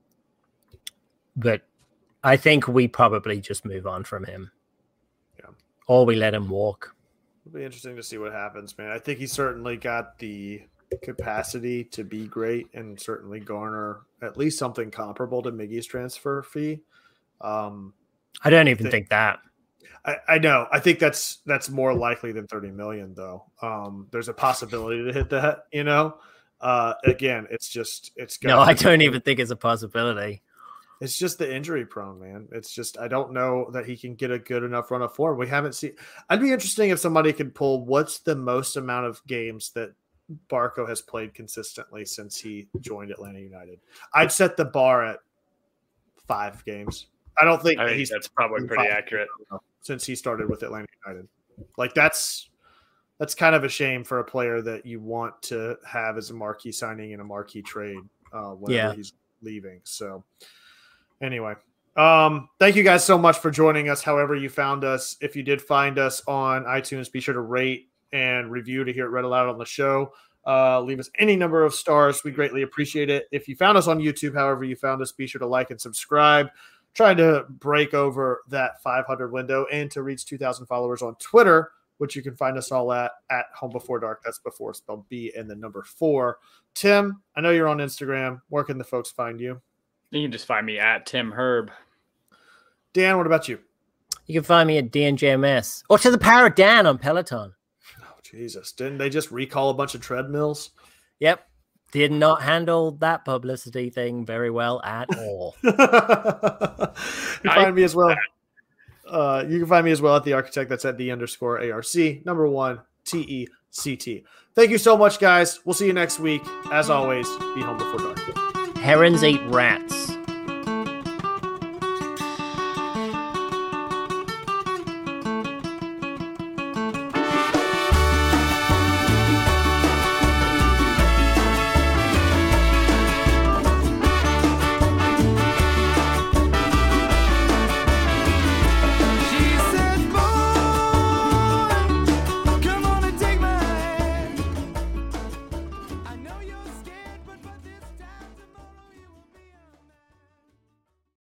but I think we probably just move on from him. Yeah. Or we let him walk. It'll be interesting to see what happens, man. I think he's certainly got the capacity to be great and certainly garner at least something comparable to Miggy's transfer fee. Um, I don't even I think, think that. I, I know. I think that's that's more likely than thirty million, though. Um, there's a possibility to hit that. You know, uh, again, it's just it's. No, I don't even think it's a possibility. It's just the injury prone, man. It's just I don't know that he can get a good enough run of form. We haven't seen. I'd be interesting if somebody could pull what's the most amount of games that Barco has played consistently since he joined Atlanta United. I'd set the bar at five games. I don't think, I think he's that's probably pretty accurate since he started with Atlanta United. Like that's that's kind of a shame for a player that you want to have as a marquee signing and a marquee trade uh, whenever yeah. he's leaving. So. Anyway, um, thank you guys so much for joining us. However you found us, if you did find us on iTunes, be sure to rate and review to hear it read aloud on the show. Uh, leave us any number of stars. We greatly appreciate it. If you found us on YouTube, however you found us, be sure to like and subscribe. Trying to break over that five hundred window and to reach two thousand followers on Twitter, which you can find us all at, at Home Before Dark. That's before spelled B and the number four. Tim, I know you're on Instagram. Where can the folks find you? You can just find me at Tim Herb. Dan, what about you? You can find me at D N J M S or to the power of Dan on Peloton. Oh, Jesus. Didn't they just recall a bunch of treadmills? Yep. Did not handle that publicity thing very well at all. You can find me as well. Uh, you can find me as well at The Architect. That's at the underscore A R C, number one, T E C T. Thank you so much, guys. We'll see you next week. As always, be home before dark. Herons eat rats.